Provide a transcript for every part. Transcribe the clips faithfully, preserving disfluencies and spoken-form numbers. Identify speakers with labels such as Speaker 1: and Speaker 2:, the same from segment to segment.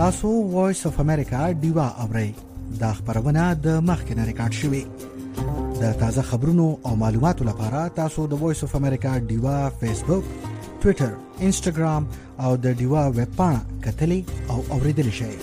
Speaker 1: تاسو وایس اف امریکا دیوا اورئ دا خبرونه د مخکنه ریکارډ شوې. د تازه خبرونو او معلوماتو لپاره تاسو د وایس اف امریکا دیوا فیسبوک، ټوئیټر، انسټاګرام او د دیوا ویب پاڼه کتلی او اوریدلی شئ.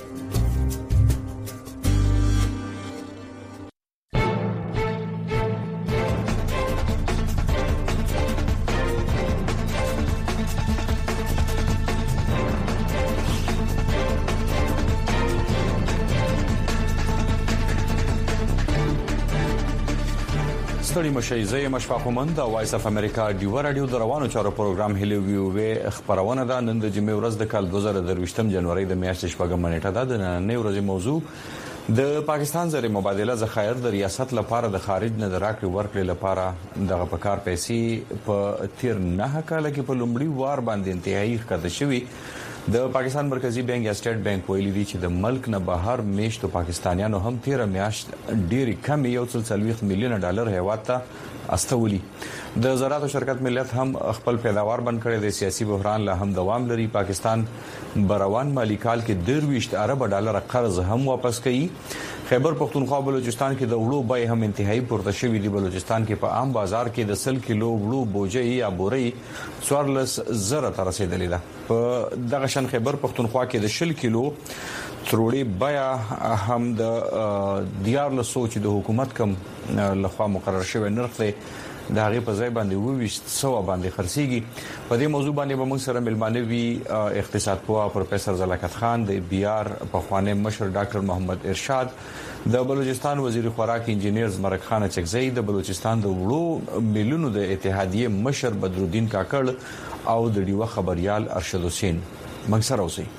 Speaker 2: ستړي مشي زه یم اشفاق مومند د وایس اف امریکا دیو رادیو د روانو چارو پروګرام هلي ویو خبرونه ده. نن د جمعې ورځ د کال دوه زره درویشتم جنوري د میاشتې شپږم نیټه ده. د نن ورځې موضوع د پاکستان زر مبادله ذخایر د ریاست لپاره د خارج نه د راکړې ورکړې لپاره دغه پکار پیسې په تیر نه کال کې په لومړي وار باندې انتهایی ښکته شوی. د پاکستان مرکزی بانک یا سټیټ بانک ویلي دی چې د ملک نه بهر میشتو پاکستانیانو هم تیر میاشت ډېری کم یو څل څلويخ میلیون ډالر هیواد ته استولي. د زراعت شرکت ملت هم خپل پیداوار بند کړي. د سیاسي بحران له هم دوام لري. پاکستان بروان مالی کال کې درویشت ارب ډالر قرض هم واپس کړي. خیبر پختونخوا بلوچستان کې د وړو بای هم انتهایی پورته شوې دي. بلوچستان کې په عام بازار کې د سل کیلو وړو بوجي یا بوري څوارلس زره ته رسیدلې ده. په دغه شان خیبر پختونخوا کې د شل کیلو تروړي بیا هم د دیار له سوچ د حکومت کم لخوا مقرر شوی نرخ دی د هغه په ځای باندې وویشت سو باندې خرسيږي. په دې موضوع باندې به موږ سره ملمانه وی اقتصاد پوها پروفیسور زلاکت خان د بي آر په خوانه مشر ډاکټر محمد ارشاد، د بلوچستان وزیر خوراک انجینیر زمرک خان چکزی، د بلوچستان د وړو ملونو د اتحادیه مشر بدرالدین کاکړ او د ډیوه خبريال ارشد حسین. موږ سره اوسئ.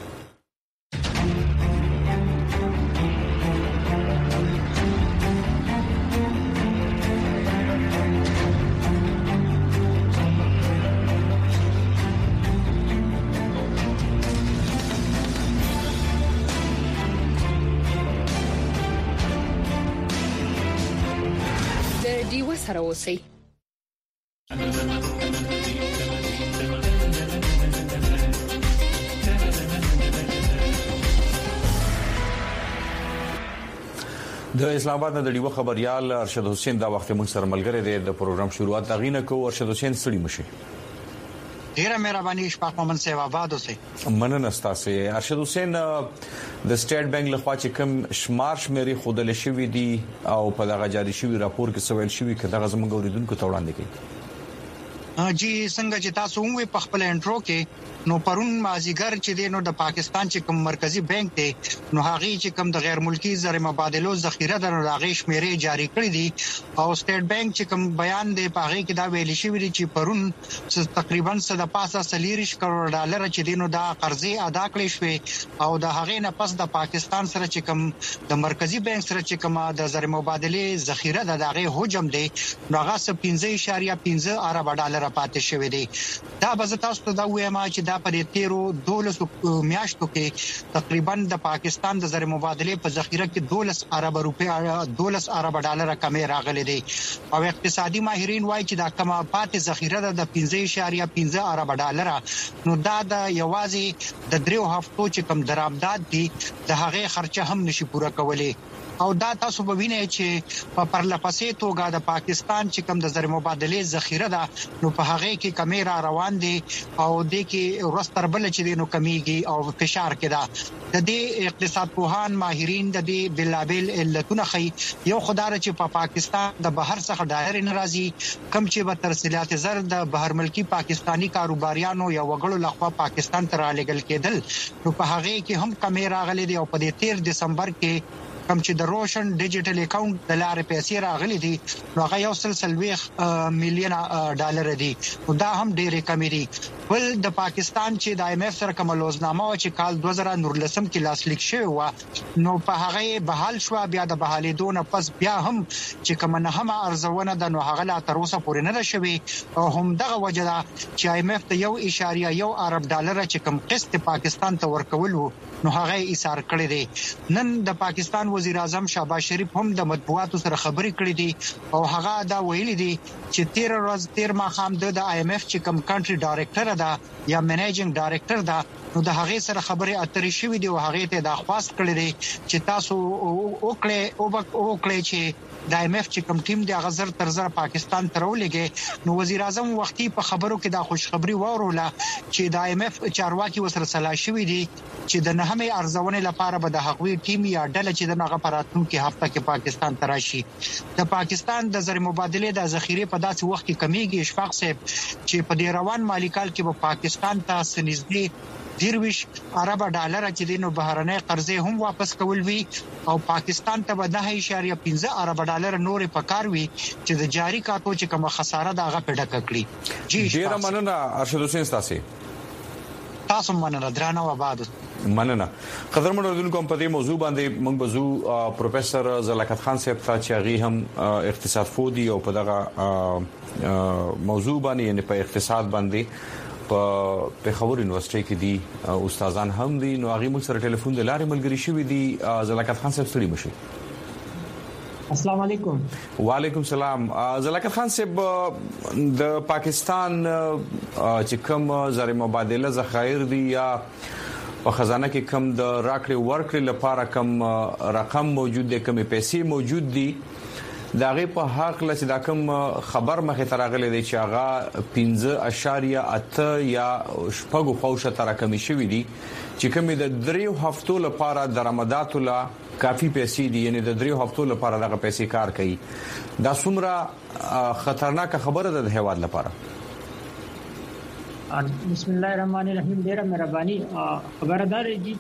Speaker 3: سره اوسئ.
Speaker 2: د اسلام آباد د ډیوه خبريال ارشد حسین دا وخت موږ سره ملګری دی. د پروګرام شروعات غینه کو ارشد حسین ستړي مشي.
Speaker 4: ډیره مهرباني اشفاق مومند صاحب آباد اوسئ.
Speaker 2: مننه ستاسو. ارشد حسین د سټیټ بانک لخوا چې کوم شمار شمیرې خودل شوې دي او په دغه جاري شوی راپور کې سوال شوی کده غزمن غوړیدونکو ته وړاندې کړي.
Speaker 4: جی څنګه چې تاسو هم په خپل انټرو کې نو پرون مازیګر چې دی نو د پاکستان چې کوم مرکزی بانک دی نو هغه چې کوم د غیر ملکی زر مبادلو ذخیره د راغې شمیرې جاری کړې دي او سټیټ بانک چې کوم بیان دی په هغه کې دا ویل شوی دی چې پرون تقریبا صد پاسه سلیریش کروڑ ډالر چې دی نو دا قرضې ادا کړې شوې او د هغه نه پس د پاکستان سره چې کوم د مرکزی بانک سره چې کوم د زر مبادلې ذخیره د هغه حجم دی نو هغه پنځه اعشاریه پنځه ارب ډالر پاتې شوی دی. دا به تاسو ته دا وایم چې دا په تیرو دولس میاشتو کې تقریبا د پاکستان د زر مبادلې په ذخیره کې دولس ارب روپیا دولس ارب ډالر کمی راغلي دي او اقتصادي ماهرین وایي چې دا کمه پاتې ذخیره د پنځه اعشاریه پنځه ارب ډالر نو دا د یوازې د دریو هفتو چې کم درآمدات دي د هغه خرچه هم نشي پوره کولی. او دا تاسو به وینئ چې په پرلپسې توګه د پاکستان چې کوم د زر مبادلې ذخیره ده نو په هغه کې کمی را روان دي او د کې ورستر بل چې دینو کمیږي او فشار کې ده. د دې اقتصاد پوهان ماهرین د دې بلابل علتونه خي. یو خدای چې په پاکستان د بهر څخه ډایر ناراضي کم چې به ترسیلات زر د بهر ملکی پاکستانی کاروباریانو یا وګړو لخوا پاکستان ته رالېږل کېدل نو په هغه کې هم کمی راغلي دي او په دې تیر دسمبر کې کم چې د روشن ډیجیټل اکاونټ د لارې پیسې راغلي دي نو هغه یو سل سلويخ میلیون ډالر دي او دا هم ډېر کم دي. ول د پاکستان چې د ایم ایف سره کوم لوزنامه او چې کال دوه زره نورلسم کې لاسلیک شوی و نو په هغه بحال شو بیا د بحالې دون پس بیا هم چې کوم نه هم ارزونه د نو هغه لا تر اوسه پورې نه شوی او هم دغه وجه ده چې ایم ایف ته یو اعشاریه یو ارب ډالر چې کوم قسط پاکستان ته ورکول نو هغه ایثار کړی دی. نن د پاکستان وزیر اعظم شهباز شریف هم د مطبوعاتو سره خبرې کړې دي او هغه دا ویلي دي چې تیر ورځ تیر ماخام د آی ایم ایف چې کوم کنټري ډایریکټر ده یا منیجینګ ډایریکټر ده نو د هغه سره خبرې اترې شوې دي او هغه ته د خواست کړې دي چې تاسو وکړي او وکړي چې د آی ایم ایف چې کوم ټیم دی هغه زر تر زر پاکستان ته راولېږي نو وزیر اعظم وختي په خبرو کې دا خوشخبری وروله چې د آی ایم ایف چارواکي وسره صلاح شوې دي چې د نهمه ارزونې لپاره به د هغوی ټیم یا ډله چې د نغه پراتونکو هفته کې پاکستان ته راشي د پاکستان د زر مبادله د ذخیره په داسې وخت کې کمیږي اشفاق صاحب چې په دې روان مالی کال کې به پاکستان ته سنځدي دیرویش عرب ډالر چې دینو بهرنۍ قرضې هم واپس کول وی او پاکستان ته به نه اشاریه پنځه عرب ډالر نورې پکار وی چې د جاری کاتو چې کوم خساره دغه پیډه کړی جی
Speaker 2: ډیر مننه ارشد حسین تاسو
Speaker 4: تاسو مننه درانه و آباد
Speaker 2: مننه قدرمن اوردونکو په دې موضوع باندې موږ بزو پروفیسور زلاکت خان صاحب ته چې هغه هم اقتصاد فودي او په دغه موضوع باندې یعنی په اقتصاد باندې په پیښور یونیورسيټي کې دي استادان هم دي نو هغه موږ سره ټلیفون د لارې ملګری شوی دي زلاکت خان صاحب ستړي مشه
Speaker 5: السلام علیکم
Speaker 2: وعلیکم السلام زلاکت خان صاحب د پاکستان چې کوم زر مبادله ذخایر دي یا په خزانه کې کم د راکړې ورکړې لپاره کم رقم موجود دي کم پیسې موجود دي داغه په حق لته دا کوم خبر مخه ترغلې دي چې هغه پنځه اشاریه اته یا شپږو فوشه تراکمي شوې دي چې کوم د دریو هفتو لپاره درآمدات لا کافي پیسې دي یعنی د دریو هفتو لپاره دغه پیسې کار کوي دا څومره خطرناک خبره ده د هیواد لپاره
Speaker 5: بسم الله الرحمن الرحیم ډیره مهرباني خبردار دي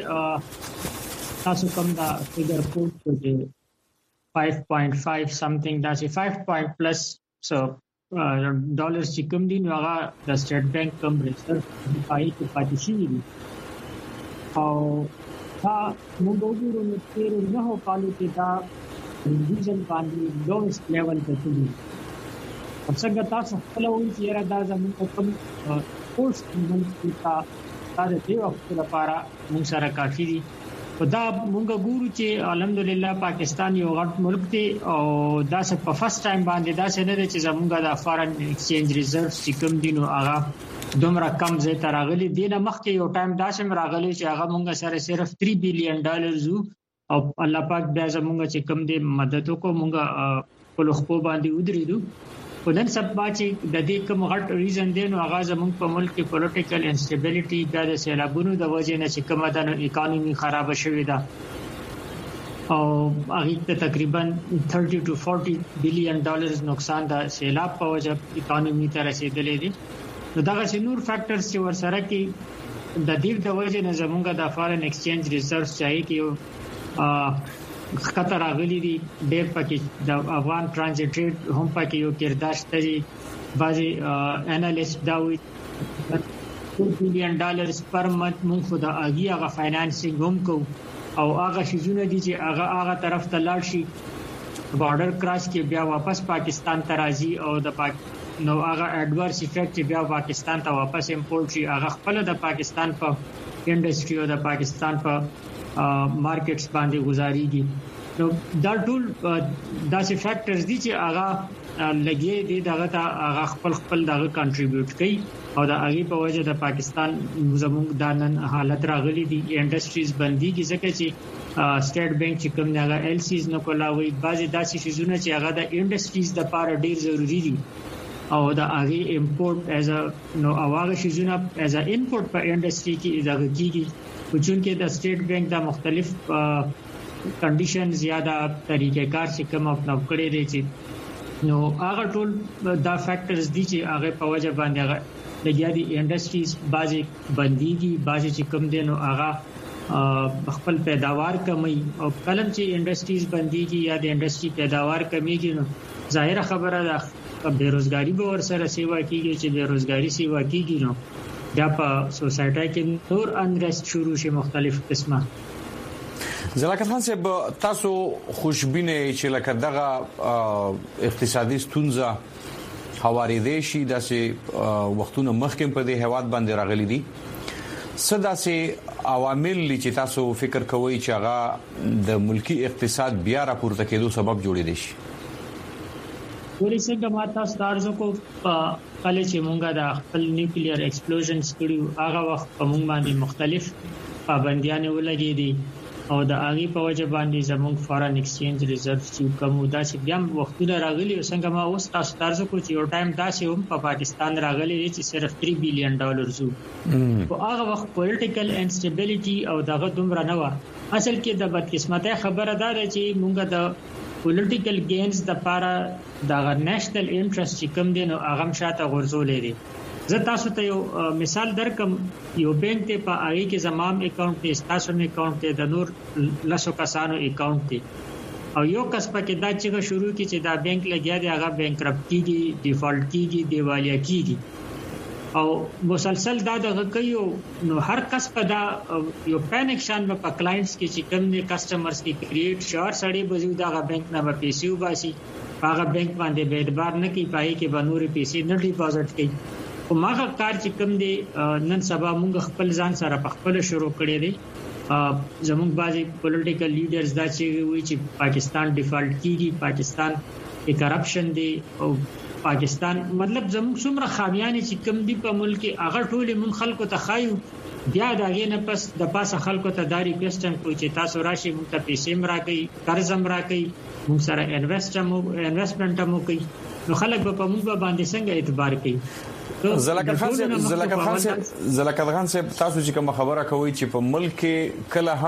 Speaker 5: چې تاسو کوم دا فګر کوټ کوئ five point five something that's a five point plus so uh, dollars چې کوم دي نو هغه د سټیټ بانک کوم ریسرچ پای کې پاتې شي دي او دا موږ وګورو نو تیر نه هو کالو کې دا ریجن باندې لوست لیول ته دي او څنګه تاسو خپل وایي چې را دا زموږ کوم کورس موږ تا دا د دې وخت لپاره موږ سره کافي دي دا مونږ ګورو چې الحمدلله پاکستان یو غټ ملک دی او دا څه په فرست ټایم باندې دا څه نه دی چې زمونږ د فارن ایکسچینج ریزرڤز چې کوم دي نو هغه دومره کم ځای ته راغلي دي نه مخکې یو ټایم دا سم راغلی چې هغه مونږ سره صرف three billion dollars او الله پاک بیا زمونږ چې کوم دي مدد وکړو مونږ په لوخو باندې ودرېدو په نن سبا چې د دې کوم غټ ریزن دی نو هغه زموږ په ملک کې پولیټیکل انسټیبিলিټي د سیلابونو د وجې نه چې کومه د اکانومي خراب شوې ده او هغه تقریبا thirty to forty billion dollars نقصان د سیلاب په وجه اکانومي ته رسیدلې دي نو دا چې نور فیکٹرز چې ورسره کې د دې د وجې نه زموږ د فارن ایکسچینج ریزرڤز چاهي کې خطر راغلي دي ډېر پکې د افغان ترانزیت ریټ هم پکې یو کردار شته بعضي انالیست دا وایي two billion dollars پر منث مونږ خو د اګي هغه فاینانسینګ هم کو او هغه شیزونه دي چې هغه هغه طرف ته لاړ شي بارډر کراس کې بیا واپس پاکستان ته راځي او د پاک نو هغه اډورس افیکټ بیا پاکستان ته واپس امپورټ شي هغه خپل د پاکستان په انډستری او د پاکستان په مارکیټس باندې گزاريږي نو دا ټول داسې فیکٹرز دي چې هغه لګي دي دغه ته هغه خپل خپل دغه کنټریبیوټ کوي او دا هغه په وجه د پاکستان زموږ د نن حالت راغلي دي انډستریز بنديږي ځکه چې سټیټ بانک چې کوم هغه ایل سیز نو کولاوي بعضي داسې شیزونه چې هغه د انډستریز د لپاره ډیر ضروری دي او دا هغه امپورټ ایز ا نو هغه شیزونه ایز ا انپورټ په انډستری کې دغه کیږي چون کې د سټیټ بانک د مختلف کنډیشنز یا د طریقې کار چې کوم خپل کړی دی چې نو هغه ټول دا فیکٹرز دي چې هغه په وجه باندې هغه لګیا دي انډستریز بازي بنديږي بازي چې کوم دي نو هغه خپل پیداوار کمی او کلم چې انډستریز بنديږي یا د انډستری پیداوار کمیږي نو ظاهره خبره ده بیروزګاری به ور سره سیوا کیږي چې بیروزګاری سیوا کیږي نو دا په سوسایټي کې نور انرست شروع شي مختلف قسمه
Speaker 2: زلاکت خان صاحب تاسو خوشبینه چې لکه دغه اقتصادي ستونزه حواریدې شي داسې وختونه مخکې په دې هواد باندې راغلي دي سداسي عوامل چې تاسو فکر کوئ چې هغه د ملکی اقتصاد بیا راپورته کېدو سبب جوړې دي شي؟
Speaker 5: ولې څنګه ماته ستارزو کو کله چې مونږه د خپل نیوکلیر ایکسپلوژنز کړیو هغه وخت په مونږ باندې مختلف پابندیاں ولګې دي او د هغه په وجه باندې زموږ فارن ایکسچینج ریزرو چې کوم دا چې بیا وختونه راغلي څنګه ما اوس تاسو ستارزو کو چې یو ټایم دا چې هم په پاکستان راغلي چې صرف تhree بلین ډالر زو او هغه وخت پولیټیکل انسټیبিলিټي او دغه دومره نه و اصل کې د بدقسمتۍ خبره ده چې مونږه د پولیټیکل گینز د پاره د نېشنل انټرست چې کوم دي نو هغه شاته غورځولې دي زه تاسو ته یو مثال درکم یو بانک ته په هغه کې زمام اکاونټ ته تاسو نه اکاونټ ته د نور لاسو کسانو اکاونټ ته او یو کس پکې دا چې شروع کی چې دا بانک لګیا دی هغه بانکرپټ کیږي ډیفالټ کیږي دیوالیا کیږي او مسلسل دا دغه کوي نو هر کس په دا یو پینیک شان په کلاینټس کې چې کوم دي کسٹمرز کې کریټ شور سړی بزو دا بانک نه په پیسې وباسي هغه بانک باندې به اعتبار نه کوي پای کې بنوري پیسې نه ډیپوزټ کوي او ماغه کار چې کوم دي نن سبا موږ خپل ځان سره په خپل شروع کړی دي زموږ بازي پولیټیکل لیډرز دا چې وایي چې پاکستان ډیفالټ کیږي پاکستان کې کرپشن دی او پاکستان مطلب زموږ څومره خامیان چې کوم دي په ملک کې هغه ټول مون خلکو ته خایو بیا داګه نه پس د پاسه خلکو ته داري کوېسچن کوي چې تاسو راشي موږ ته پیسې مراکې قرض مراکې موږ سره انویسټ مو انویسټمنټ مو کوي نو خلک به په موږ باندې څنګه اعتبار کوي
Speaker 2: زلکت خان صاحب زلکت خان صاحب زلکت خان صاحب تاسو چې کوم خبره کوي چې په ملک کې کله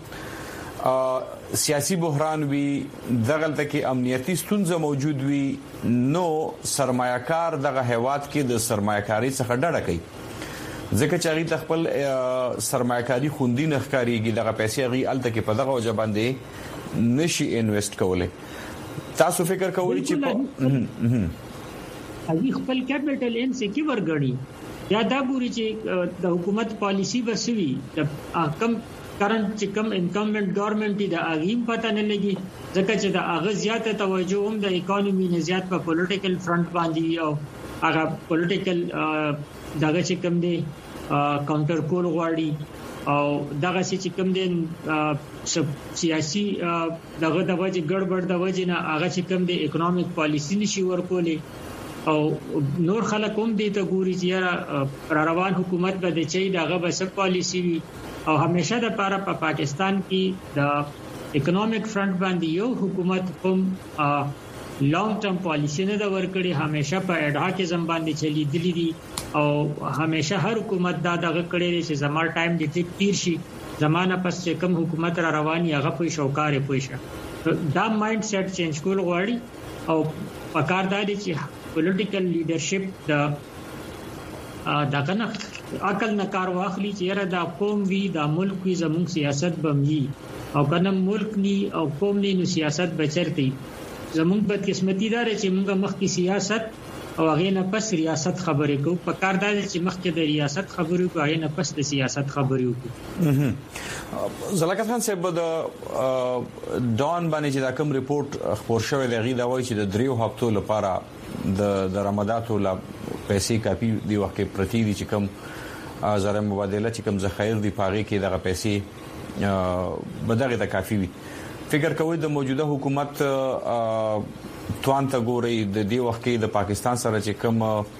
Speaker 2: هم سیاسي بحران وي دغلته کې امنیتي ستونزې موجود وي نو سرمایه‌کار دغه هیواد کې د سرمایه‌کاري څخه ډډه کوي ځکه چې هغه خپل سرمایه‌کاري خوندي نه ښکاریږي دغه پیسې هغه الته کې په دغه وجه باندې نشي انویسټ کولای تاسو فکر کوئ چې په
Speaker 5: هغه خپل کیپټل ان سکیور غړي یا دا ګوري چې د حکومت پالیسی بسوي د کم کرنٹ چې کم انکمبنٹ گورنمنت دی د اغیم پته نه لګي ځکه چې د اغه زیاته توجه هم د اکانومي نه زیات په پولیټیکل فرنٹ باندې او هغه پولیټیکل دغه چې کم دی کاونټر کول غواړي او دغه چې کم دی سیاسي دغه د وجه ګډوډ د وجه نه هغه چې کم دی اکونومیک پالیسی نشي ورکولې او نور خلک هم دې ته ګوري چې را روان حکومت به د چي دغه بس پالیسی وي او همیشه د پاره په پا پاکستان کې د اکونومیک فرنٹ باندې یو حکومت کوم لانګ ټرم پالیسی نه دا ورکړي همیشه په اډهاکزم باندې چلی دي دي او همیشه هر حکومت دا دغه کړي چې زمار ټایم د تیر شي زمانہ پس چې کوم حکومت را رواني هغه په شوکار پوښه دا مایند سیټ چینج کول غواړي او پکار دا دي چې پولیټیکل لیډرشپ د دا کنه عقل نه کار واخلي چې را د قوم وی د ملک وی زموږ سیاست بمي او کنه ملک ني او قوم ني نو سیاست بچرتي زموږ بد قسمتي دار چې موږ مخکې سیاست او هغه نه پس ریاست خبرې کو په کار دا چې مخکې د ریاست خبرې کو هغه نه پس د سیاست خبرې وکړو
Speaker 2: زلکت خان صاحب د ډان باندې چې دا کوم ریپورت خبر شوی دی غي دا وایي چې د دریو هفتو لپاره د د رمضاناتو لا پیسې کافي دی وخت کې پرتی دي چې کوم زره مبادله چې کوم ذخایر دی پاغي کې دغه پیسې بدغه د کافي وي فکر کوي د موجوده حکومت توان ته ګوري د دې وخت کې د پاکستان سره چې کوم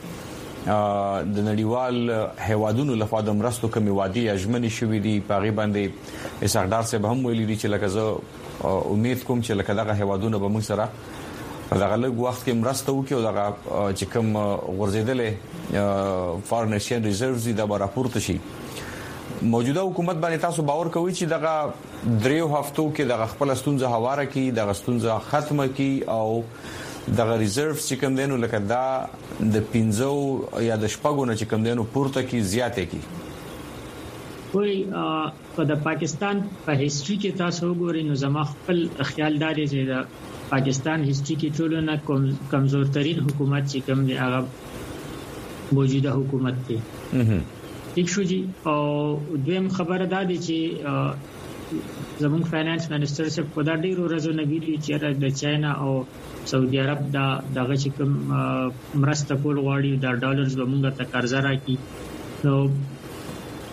Speaker 2: د نړیوال هوادونو لخوا د مرستو کمی وادي اجمنی شوې دي پاغي باندې اسقدار سے به هم ویلي دي چې لکه زه امید کوم چې لکه دغه هوادونو به موږ سره دغه لږ وخت کې مرسته وکړي او دغه چې کوم غورځیدلې فارن ایکسچینج ریزروز د راپورته شي موجوده حکومت باندې تاسو باور کوئ چې دغه دریو هفتو کې دغه خپل ستونزه هواره کی دغه ستونزه ختمه کی او دغه ریزرو چې کوم دینو لکه دا د پینځو یا د شپږو نه چې کوم دینو پورته کی زیاته کی
Speaker 5: وای په د پاکستان په هیستوري کې تاسو وګورئ نو زما خپل خیال داري چې د پاکستان هیستوري کې ټولنه کوم کمزور ترين حکومت چې کوم دی هغه موجوده حکومت دی ټیک شو جی او دویم خبره ده چې زموږ فاینانس منسٹر سے په دا ډیرو ورځو نه ویلي چې د چاینا او سعودي عرب دا دغه چې کوم مرسته کول غواړي د ډالرز به موږ ته قرضه راکړي نو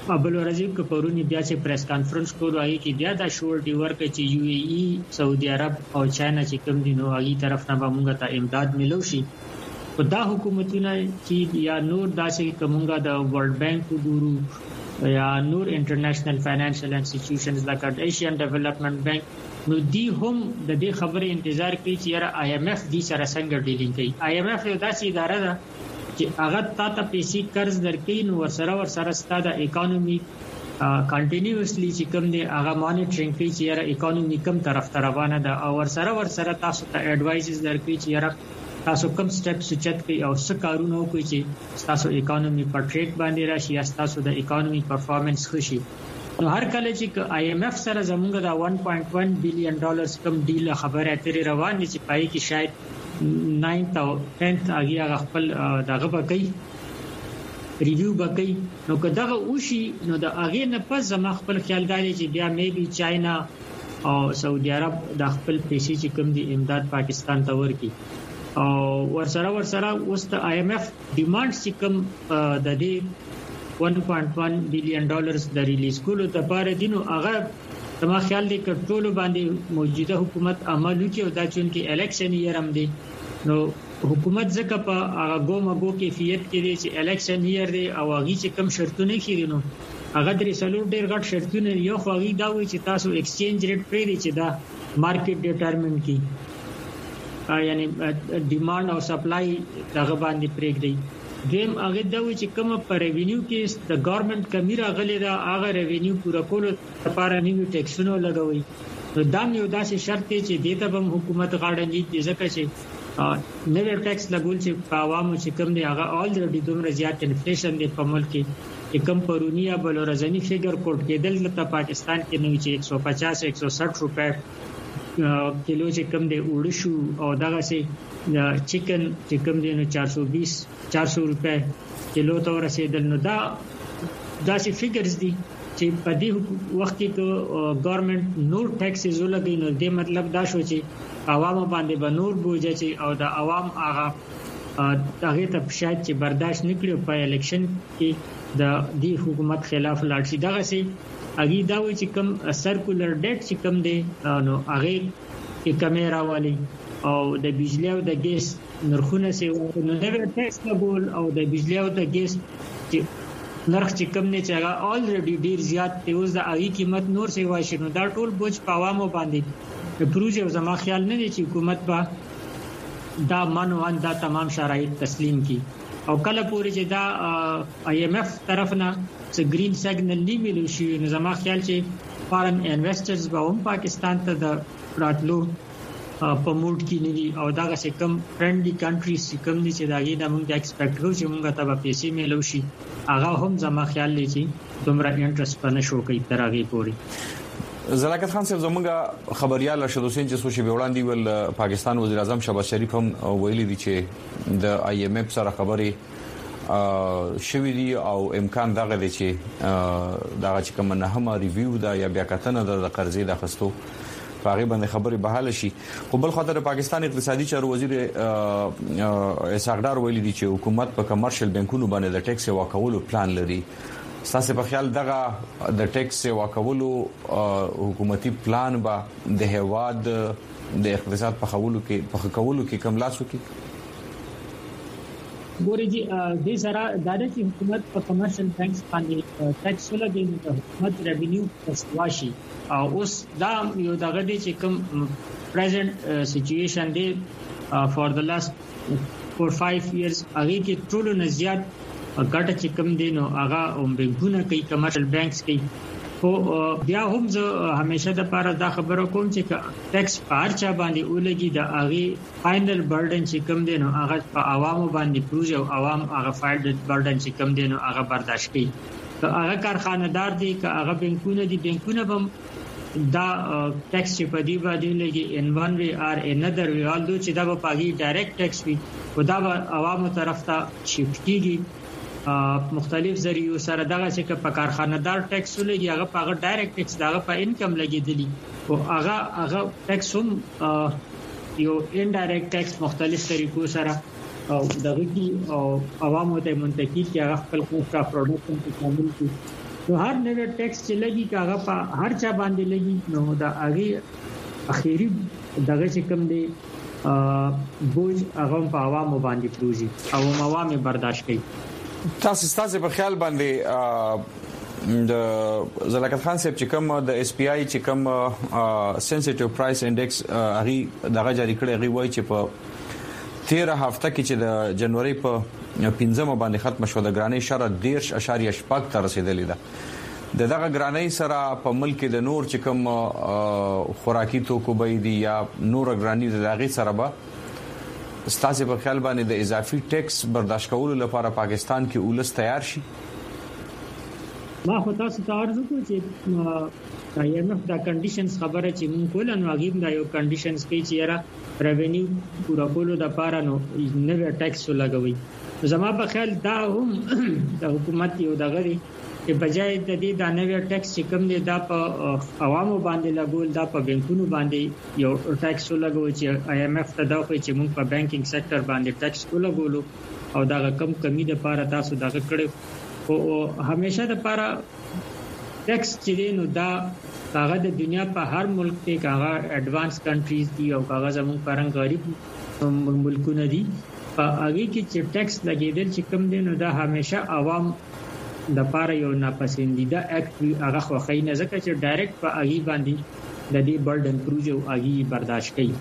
Speaker 5: ابل ورځي کو پرونی بیا چې پریس کانفرنس کولو هغه کې بیا دا شور دی ورکه چې یو ای ای سعودي عرب او چاینا چې کوم دي نو هغه طرف نه به موږ ته امداد ملو شي په دا حکومتونه چې یا نور داسې کومګه د ورلد بانک ګورو یا نور انټرنیشنل فاینانشل انسټیټیوشنز لکه ایشین ډیولپمنٹ بانک نو دی هم د دې خبرې انتظار کوي چې یاره آی ایم ایف دې سره څنګه ډیلینګ کوي آی ایم ایف یو داسې اداره ده چې هغه تاسو پیسې قرض درکې نو ورسره ورسره ستاسو د اکانومي کنټینیوسلی چې کوم دی هغه مانیټرینګ کوي چې یاره اکانومي کوم طرف ته روانه ده او ورسره ورسره تاسو ته اډوایزز درکې چې یاره تاسو کوم سټیپس چت کوي او څه کارونه کوي چې تاسو اکانومي په ټریک باندې راشي یا تاسو د اکانومي پرفارمنس خوشي نو هر کله چې آی ایم ایف سره زموږ د one point one بلین ډالرز کم ډیل خبره اترې روان دي چې پای کې شاید ninth او tenth هغه خپل دغه بګي ریویو بګي نو کداغه وشي نو د هغه نه پس زما خپل خیال دی چې بیا مې بي چاینا او سعودي عرب د خپل پیسې چې کوم دي امداد پاکستان ته ورکي او ورسره ورسره اوس د آی ایم ایف ډیمانډ چې کوم د دې one point one بلین ډالرز د ریلیز کولو لپاره دینو هغه تما خیال دی کنټرول باندې موجوده حکومت عمل وکړي او دا چې الیکشن یې رم دي نو حکومت ځکه په هغه ګومګو کیفیت کې دي چې الیکشن یې دی او هغه چې کم شرطونه کړي نو هغه درې سلور ډیر غټ شرطونه یو خو هغه دا وایي چې تاسو ایکسچینج ریټ پرې دي چې دا مارکیټ ډیټرمن کی یعنی ډیماند او سپلای دغه باندې پرېګ دی دیم هغه دا وایي چې کوم پر ریوینیو کې د ګورنمنت کمی راغلی دا هغه ریوینیو پورا کول لپاره نیو ټیکسونو لګوي نو دا یو داسې شرط دی چې دته به حکومت غاړه نه دي ځکه چې نوې ټیکس لګول چې په عوامو چې کوم دی هغه الریډي دومره زیات انفلیشن دی په ملک کې کم پرونیا بلورزنی فیګر کوټ کېدل ته پاکستان کې نو چې one fifty one sixty روپے کیلو چې کم دی وړشو او دغه سي چکن چې کم دی نو four twenty four hundred روپے کیلو ته رسیدل نو دا داسې فیګرز دي چې په دې وخت کې ګورنمنت نور ټیکسز ولګي نو دې مطلب دا شو چې عوامو باندې به نور بوجه چې او د عوام هغه هغه ته شاید چې برداشت نکړي په الیکشن کې د دې حکومت خلاف لاړ شي دغه سي اګي دا وایي چې کوم سرکولر ډیټ چې کوم دی نو هغه کې کیمرا والی او د بجلی او د ګیس نرخونه سي نو نوې ټیکس لګول او د بجلی او د ګیس چې نرخ چې کوم نه چې هغه الریډي ډیر زیات دی اوس د هغه قیمت نور سي واشي نو دا ټول بوج په عوامو باندې پروژه زما خیال نه دی چې حکومت به دا منوان دا تمام شرایط تسلیم کی او کله پورې چې دا آی ایم ایف طرف نه څه گرین سیګنل نیولې شي نو زما خیال چې فارن انویسټرز به هم پاکستان ته د راتلو په موډ کې نه دي او دا څه کم فرندلی کنټریز کوم دي چې دا یې د موږ ایکسپیکټ کوو چې موږ ته به پیسې ملو شي هغه هم زما خیال لري چې دومره انټرست پنه شو کوي تر هغه پورې
Speaker 2: زلاکت خان صاحب زموږ خبريال رشید حسین چې سوشي وړاندې ول پاکستان وزیر اعظم شهباز شریف هم ویلي دي چې د آی ایم ایف سره خبري شوې دي او امکان دغه دي چې دغه چې کوم نه هم ریویو دا یا بیا کتنه د قرضې د خستو هغه باندې خبري بحال شي خو بل خاطر پاکستان اقتصادي چارو وزیر اسحاق ډار ویلي دي چې حکومت په کمرشل بانکونو باندې د ټیکس واکولو پلان لري تاسو په خیال دغه د ټیکس واکولو حکومتي پلان با د هواد د اقتصاد په خولو کې په خولو کې کم لاسو کې
Speaker 5: ګوري دي د سره د دې حکومت په کمرشل بانکس باندې ټیکس ولګي د حکومت ریوینیو پسواشي او اوس دا یو دغه دي چې کوم پریزنت سچويشن دی فور د لاست four five years هغه کې ټول نه زیات ګټه چې کوم دي نو هغه هم بانکونه کوي کمرشل بانکس کوي خو بیا هم زه همیشه د پاره دا خبرو کوم چې ټیکس پارچا باندې ولګي د هغه فائنل برډن چې کوم دي نو هغه په عوامو باندې پروژه او عوام هغه فائنل برډن چې کوم دي نو هغه برداشت کوي هغه کارخانه‌دار دي که هغه بانکونه دي بانکونه هم دا ټیکس چې په دی باندې لګي ان ون وی ار انذر وی آل دو چې دا په پاګي ډایرکټ ټیکس وي خدا به عوامو طرف ته شفت کیږي مختلف ذریعو سره دغه چې په کارخانه‌دار ټیکس لګي هغه په هغه ډایرکټ ټیکس دغه په انکم لګیدلی او هغه هغه ټیکس هم یو انډایرکټ ټیکس مختلف طریقو سره او دغه کی او عوامو ته منتقل کی هغه خپل کوسټ اف پروډکشن په شامل کی نو هر نوې ټیکس چې لګي کاغه په هر چا باندې لګي نو دا هغه اخیری دغه چې کوم دی بوج هغه په عوامو باندې پروزي او عوامو برداشت کوي.
Speaker 2: تاسو تاسو په خیال باندې د زلکت خان صاحب چې کوم د اس پی آی چې کوم سنسټیو پرایس انډیکس هغه دغه جاری کړی هغه وایي چې په تیره هفته کې چې د جنوري په پنځمه باندې ختم شو د ګرانۍ شره ډیر اشاریه شپږ تر رسیدلې ده. د دغه ګرانۍ سره په ملک د نور چې کوم خوراکي توکو به دي یا نور ګرانۍ د هغه سره به ستاسو په خیال باندې د اضافي ټیکس برداشت کولو لپاره پاکستان کې اولس تیار شي؟
Speaker 5: ما خو تاسو ته ارزو کوم چې یم دا کنډیشنز خبره چې مونږ کول نو هغه دا یو کنډیشنز کې چې را ریونیو پورا کولو د پاره نو نوې ټیکس لګوي. زما په خیال دا هم د حکومت یو دغه دی چې بجای د دې د نوې ټیکس چې کوم دی دا په عوامو باندې لګول دا په بانکونو باندې یو ټیکس لګوي چې آی ایم ایف ته دا کوي چې موږ په بانکینګ سېکټر باندې ټیکس ولګولو او دا کم کمی د پاره تاسو دا کړو او همیشه د پاره ټیکس چې نو دا هغه د دنیا په هر ملک کې هغه اډوانس کنټریز دي او هغه زموږ پرنګ غریب ملکونه دي په هغه کې چې ټیکس لګیدل چې کم دي نو دا همیشه عوام د پاره یو ناپسندیده اکټ هغه خو خی نه ځکه چې ډایرکټ په هغه باندې د دې برډن پروژه هغه برداشت کوي.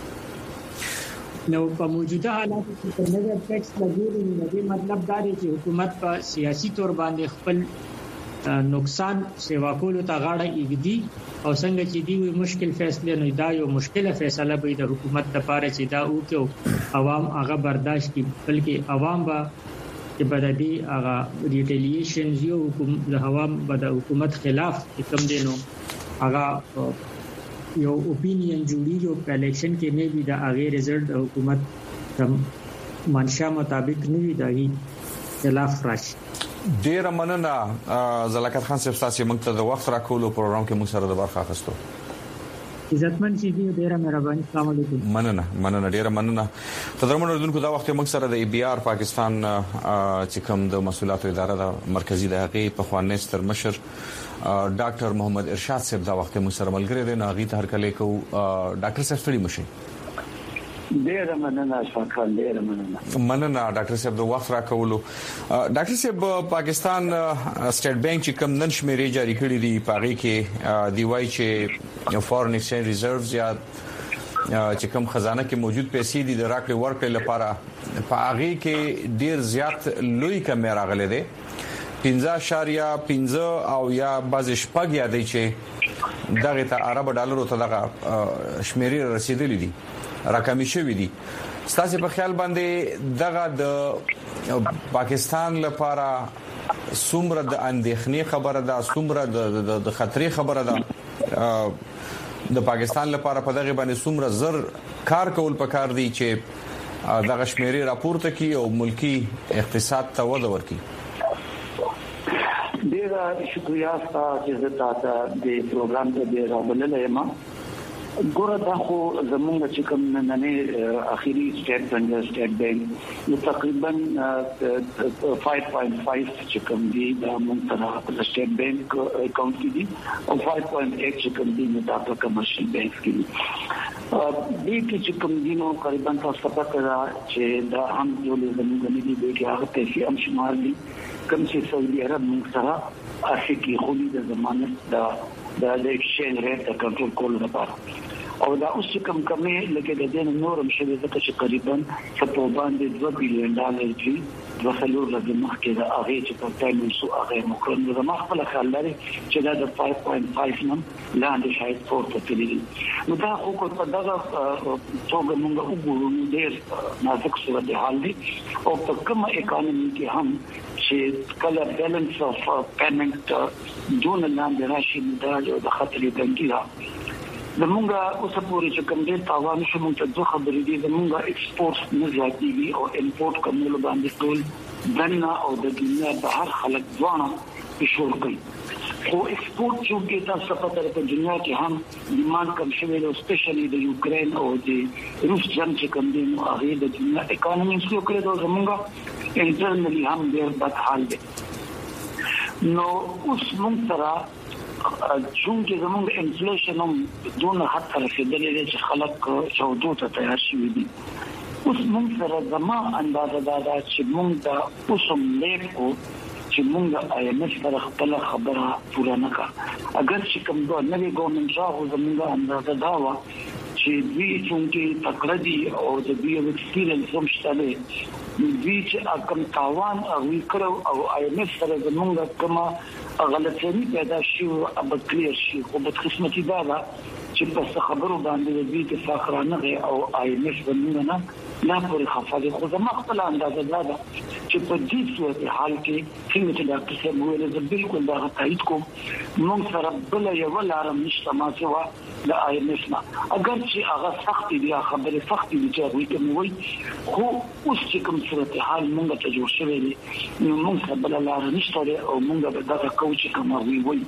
Speaker 5: نو په موجوده حالاتو کې نوې ټیکس لګیږي نو دې مطلب دا دی چې حکومت په سیاسي تور باندې خپل نقصان سیوا کولو ته غاړه ایږدي او څنګه چې دی وي مشکل فیصله نه دا یو مشکله فیصله به د حکومت لپاره چې دا وکړو عوام هغه برداشت کړي بلکې عوام به چې بددي هغه ریټیلیشن یو حکومت د عوام به د حکومت خلاف کوم دینو هغه یو اپینین جوړیږي په الیکشن کې نه وي دا هغه ریزلټ د حکومت منشا مطابق نه وي دا هی خلاف راشي.
Speaker 2: ډیر مننه زلکت خان صاحب تاسو موږ ته د وخت راکولو پروګرام کې موږ سره د برخه اخیستو.
Speaker 5: عزتمن شي دې ډیر مهرباني. السلام علیکم.
Speaker 2: مننه مننه ډیر مننه. تدرمن اردوونکو دا وخت موږ سره د ای بی آر پاکستان چې کوم د مسؤلیتو اداره د مرکزی د هغه په خوانې ستر مشر ډاکټر محمد ارشاد صاحب دا وخت موږ سره ملګری دي نه غي ته هر کله کو ډاکټر صاحب ستړي مشي.
Speaker 6: ډیر مننه اشفاق خان ډیر مننه.
Speaker 2: مننه ډاکټر صاحب د وخت راکولو. ډاکټر صاحب پاکستان سټیټ بانک چې کوم نن شمیرې جاری کړې دي پاره کې دی وای چې فورن ایکسچینج ریزروز یا چې کوم خزانه کې موجود پیسې دي د راکړې ورکړې لپاره پاره کې ډیر زیات لوی کم راغلي دي پنځه اشاریه پنځه او یا باز شپږ یادې چې دغه ته عرب ډالرو ته دغه شمیرې رسیدلې دي راکمې شوې دي. ستاسو په خیال باندې دغه د پاکستان لپاره څومره د اندېښنې خبره ده څومره د خطرې خبره ده د پاکستان لپاره په دغه باندې څومره زر کار کول پکار دي چې دغه شمیرې راپورته کړي او ملکی اقتصاد ته وده ورکړي؟
Speaker 6: ډیر شکریہ تاسو چې تاسو د پروګرام ته ډیر راغلل یم. ګوره دا خو زمونږ چې کوم نننې اخیری سټیټ بانک سټیټ بانک نو تقریبا five point five چې کوم دی دا موږ سره د سټیټ بانک اکاونټ کې دي او five point eight چې کوم دی نو دا په کمرشل بانک کې دي. دې کې چې کوم دی نو تقریبا تاسو پته را چې دا هم یو زمونږ نه دی چې هغه پیسې هم شمار دي کوم چې سعودي عرب موږ سره افریقي خولي د ضمانت دا د ایکسچینج ریټ د کنټرول کولو لپاره او دا اوس کوم کمې لکه د دې نورم شوی ځکه چې تقریبا په باندې دوه بلین ډالر دی د خلور د مخکې د هغه چې په تایم سو هغه مخکې د مخکله خل لري چې دا د five point five نم لاندې شاید فورته تللی نو دا خو په دغه توګه موږ وګورو ډېر نازک صورت حال دی او په کومه اکانومي کې هم چې کله بیلانس اف پیمنٹ دون لاندې راشي دا د خطر بنګي زمونږه اوس پورې چې کوم دې تاوان شو موږ ته دوه خبرې دي زمونږه ایکسپورټ نه زیاتېږي او امپورټ کومول باندې ټول دنه او د دنیا د هر خلک ځوانه پښور کوي خو ایکسپورټ چې تاسو په تر په دنیا کې هم ډیماند کم شوی دی سپیشلی د یوکرين او د روس جنگ چې کوم دی نو هغه د دنیا اکانومي څخه کړه د زمونږه انټرنلی هم ډېر بد حال دی نو اوس موږ سره چونکه زموږ انفلیشن هم دونه حد ته رسیدلې چې خلک چودو ته تیار شوي دي. اوس موږ سره زما اندازه دا ده چې موږ د اوسم لیکو چې موږ آی ایم ایف سره خپل خبره پوره نه کړه. اگر چې کوم دوه نوی ګورنمنت راغو زموږ اندازه دا و چې دوی چونکه تکړه دي او د دوی ایکسپیرینس هم شته دي، دوی چې کوم تاوان او وکړو او آی ایم ایف سره زموږ کومه غلطی پیدا شي او به کلیر شي. خو په قسمتي دا ده چې په خبرو باندې دوی د فخرانه او آی ایم ایف باندې نه لا پورې خفاده. خو زما خپل اندازه دا ده چې په دې صورت حال کې څنګه چې ډاکټر صاحب ویل زه بالکل دا تایید کوم، موږ سره بل یو لار نشته ما سوا د آی ایم ایف نه. اگر چې هغه سخت دي خبره سخت دي چې وایي کوي، خو اوس چې کوم صورت حال موږ ته جوړ شوی دی نو موږ سره بل لار نشته او موږ به دا کوچ کوم وی وی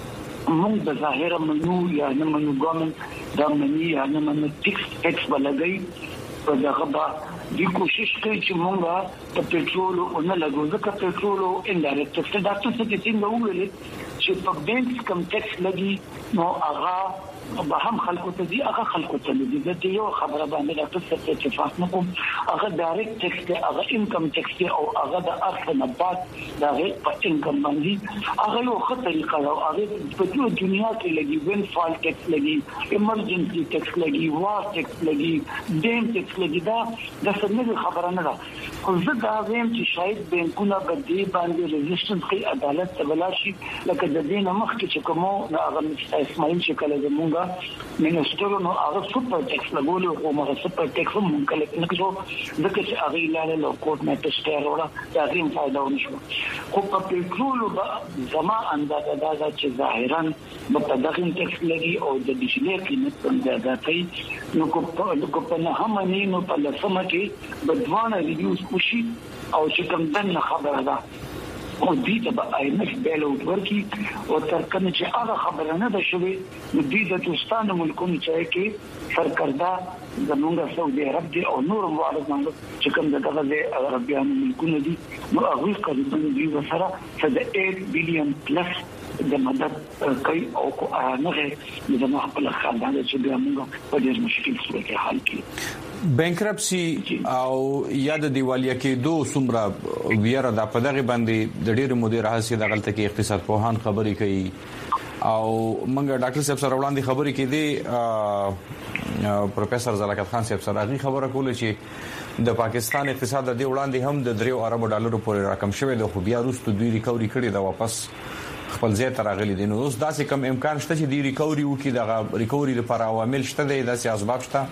Speaker 6: موږ د ظاهر منو یا نه منو ګومن دا منی یا نه منو ټیکس ټیکس بلګي په دغه با دی کوشش کوي چې موږ په پېټرول او نه لګو ځکه پېټرول او انډایرکټ ټیکس دا څه چې څنګه ویل چې په بینک کم ټیکس لګي نو هغه به هم خلکو ته دي هغه خلکو ته دي د یو خبره باندې د تاسو ته اتفاق نکوم. هغه ډایرکټ ټیکس دی، هغه انکم ټیکس دی او هغه د ارث نه بعد د هغه په انکم باندې هغه یو ښه طریقه او هغه په ټول دنیا کې لګي وین فال ټیکس لګي، ایمرجنسي ټیکس لګي، وار ټیکس لګي، دیم ټیکس لګي. دا د څه خبره نه ده. خو زه دا وایم چې شاید بانکونه به دې باندې ریزیسټنس کوي عدالت ته بلاشي لکه د دې نه مخکې چې کومو هغه اسماعیل شکل زمونږ منستر نو هغه سپر ټیکس لګول او هغه سپر ټیکس هم کله نه کړو ځکه چې هغه لاله له کوټ نه تشته وروړه دا غیم فائدہ ونشو. خو په پېټرول زما اندازه دا چې ظاهرا په دغه ټیکس لګي او د بجلی قیمت هم زیاته کوي نو کو په نه هم نه نو په لسمه کې بدوانه ریډیوس وشي او چې کوم دنه خبره ده او دې ته به آی ایم ایف بیل اوټ ورکي او تر کومه چې هغه خبره نه ده شوې نو دې د دوستانو ملکونو چې سرکردا زمونږ سعودي عرب دي او نور موارد باندې چې کوم دغه عربيان ملکونه دي نو هغه قریبا دي وسره د eight billion plus د مدد کوي او نه د خپل خاندان چې بیا موږ په ډېر مشکل صورت حال کې
Speaker 2: بانکرپسي او یا د دیوالیا کېدو څومره ویره د پدغه باندې د ډېر مدیر حساسي د غلطه کې اقتصاد پوهان خبري کوي او منګه ډاکټر صاحب سره وړاندې خبري کړي پروفیسور زلاکت خان صاحب سره غي خبره کوله چې د پاکستان اقتصاد د دې وړاندې هم د درې اربو ډالرو پورې رقم شوی د خو بیا وروسته دوی ریکوري کړي دا واپس خپل ځای ته راغلي دي. نو اوس داسې کم امکان شته چې دی ریکوري وکړي د ریکوري لپاره عوامل شته دي داسې اسباب شته.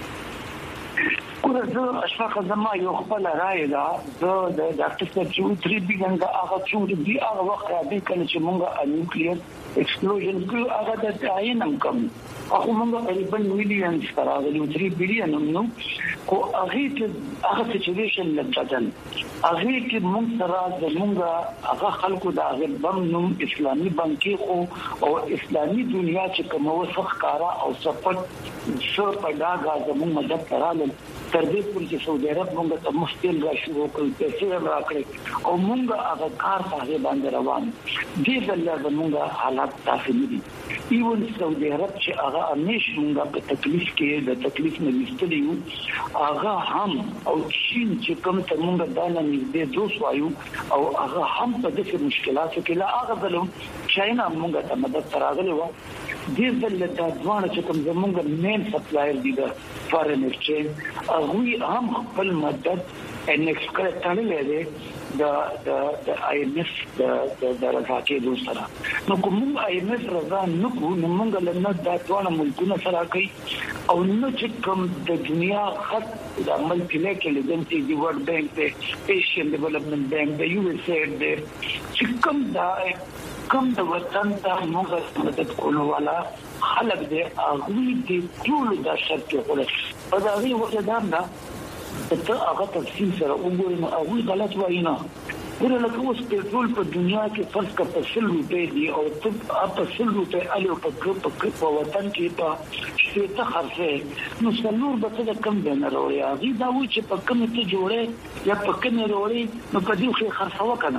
Speaker 6: زه اشفاق زما یو خپل رائے ده زه د ډاکټر صاحب چې تری بیګن دا هغه چې دی هغه وخت راځي کله چې موږ نیوکلیر ایکسپلوژن کوي هغه د تعین هم کوم هغه موږ تقریبا میلیون ستراغلی تری بیلیون نو کو هغه چې هغه سچويشن لږه هغه کې موږ سره د موږ هغه خلکو د هغه بم نوم اسلامي بانکي خو او اسلامي دنیا چې کوم وسخ کارا او سپورت څو پیدا غوښمن مدد کړل تر دې پورې چې سعودي عرب موږ ته مستقل را شروع کړل پیسې راکړي او موږ هغه کار په باندې روان دي د موږ حالات تاسو دي ایون سعودي عرب چې هغه همیش موږ په تکلیف کې د تکلیف نه مستلیو هغه هم او چین چې کوم ته موږ دا نه نږدې دوه وایو او هغه هم په دغه مشکلاتو کې لا هغه ظلم چاینا موږ ته مدد تراغلی و دې ځل ته ځوان چې کوم زموږ مین سپلایر دي د فارن ایکسچینج هغه هم خپل مدد ان ایکسکرټ تړلې ده د د د آی ایم ایف د د راځي د سره نو کوم آی ایم ایف رضا نو کوم موږ له نه د ټول ملکونو سره کوي او نو چې کوم د دنیا خط د ملک لیکل ایجنسی دی ورلد بانک د ایشین ډیولپمنٹ بانک د یو ایس اے د چې کوم دا کوم د وطن ته موږ مدد کولو والا خلک دې هغه دې ټول د شرط خلک په دا وی وخت دا نه ته هغه تفصیل سره وګورئ نو هغه غلط وایي نه ګوره لکه اوس پېټرول په دنیا کې فرض کا په سل روپے دی او ته په سل روپے الو په په وطن کې په شپږ خرڅه نو څلور به څه کم دی نه وروړي هغه دا و چې په کوم ته جوړه یا په کوم وروړي نو په دې خرڅه وکنه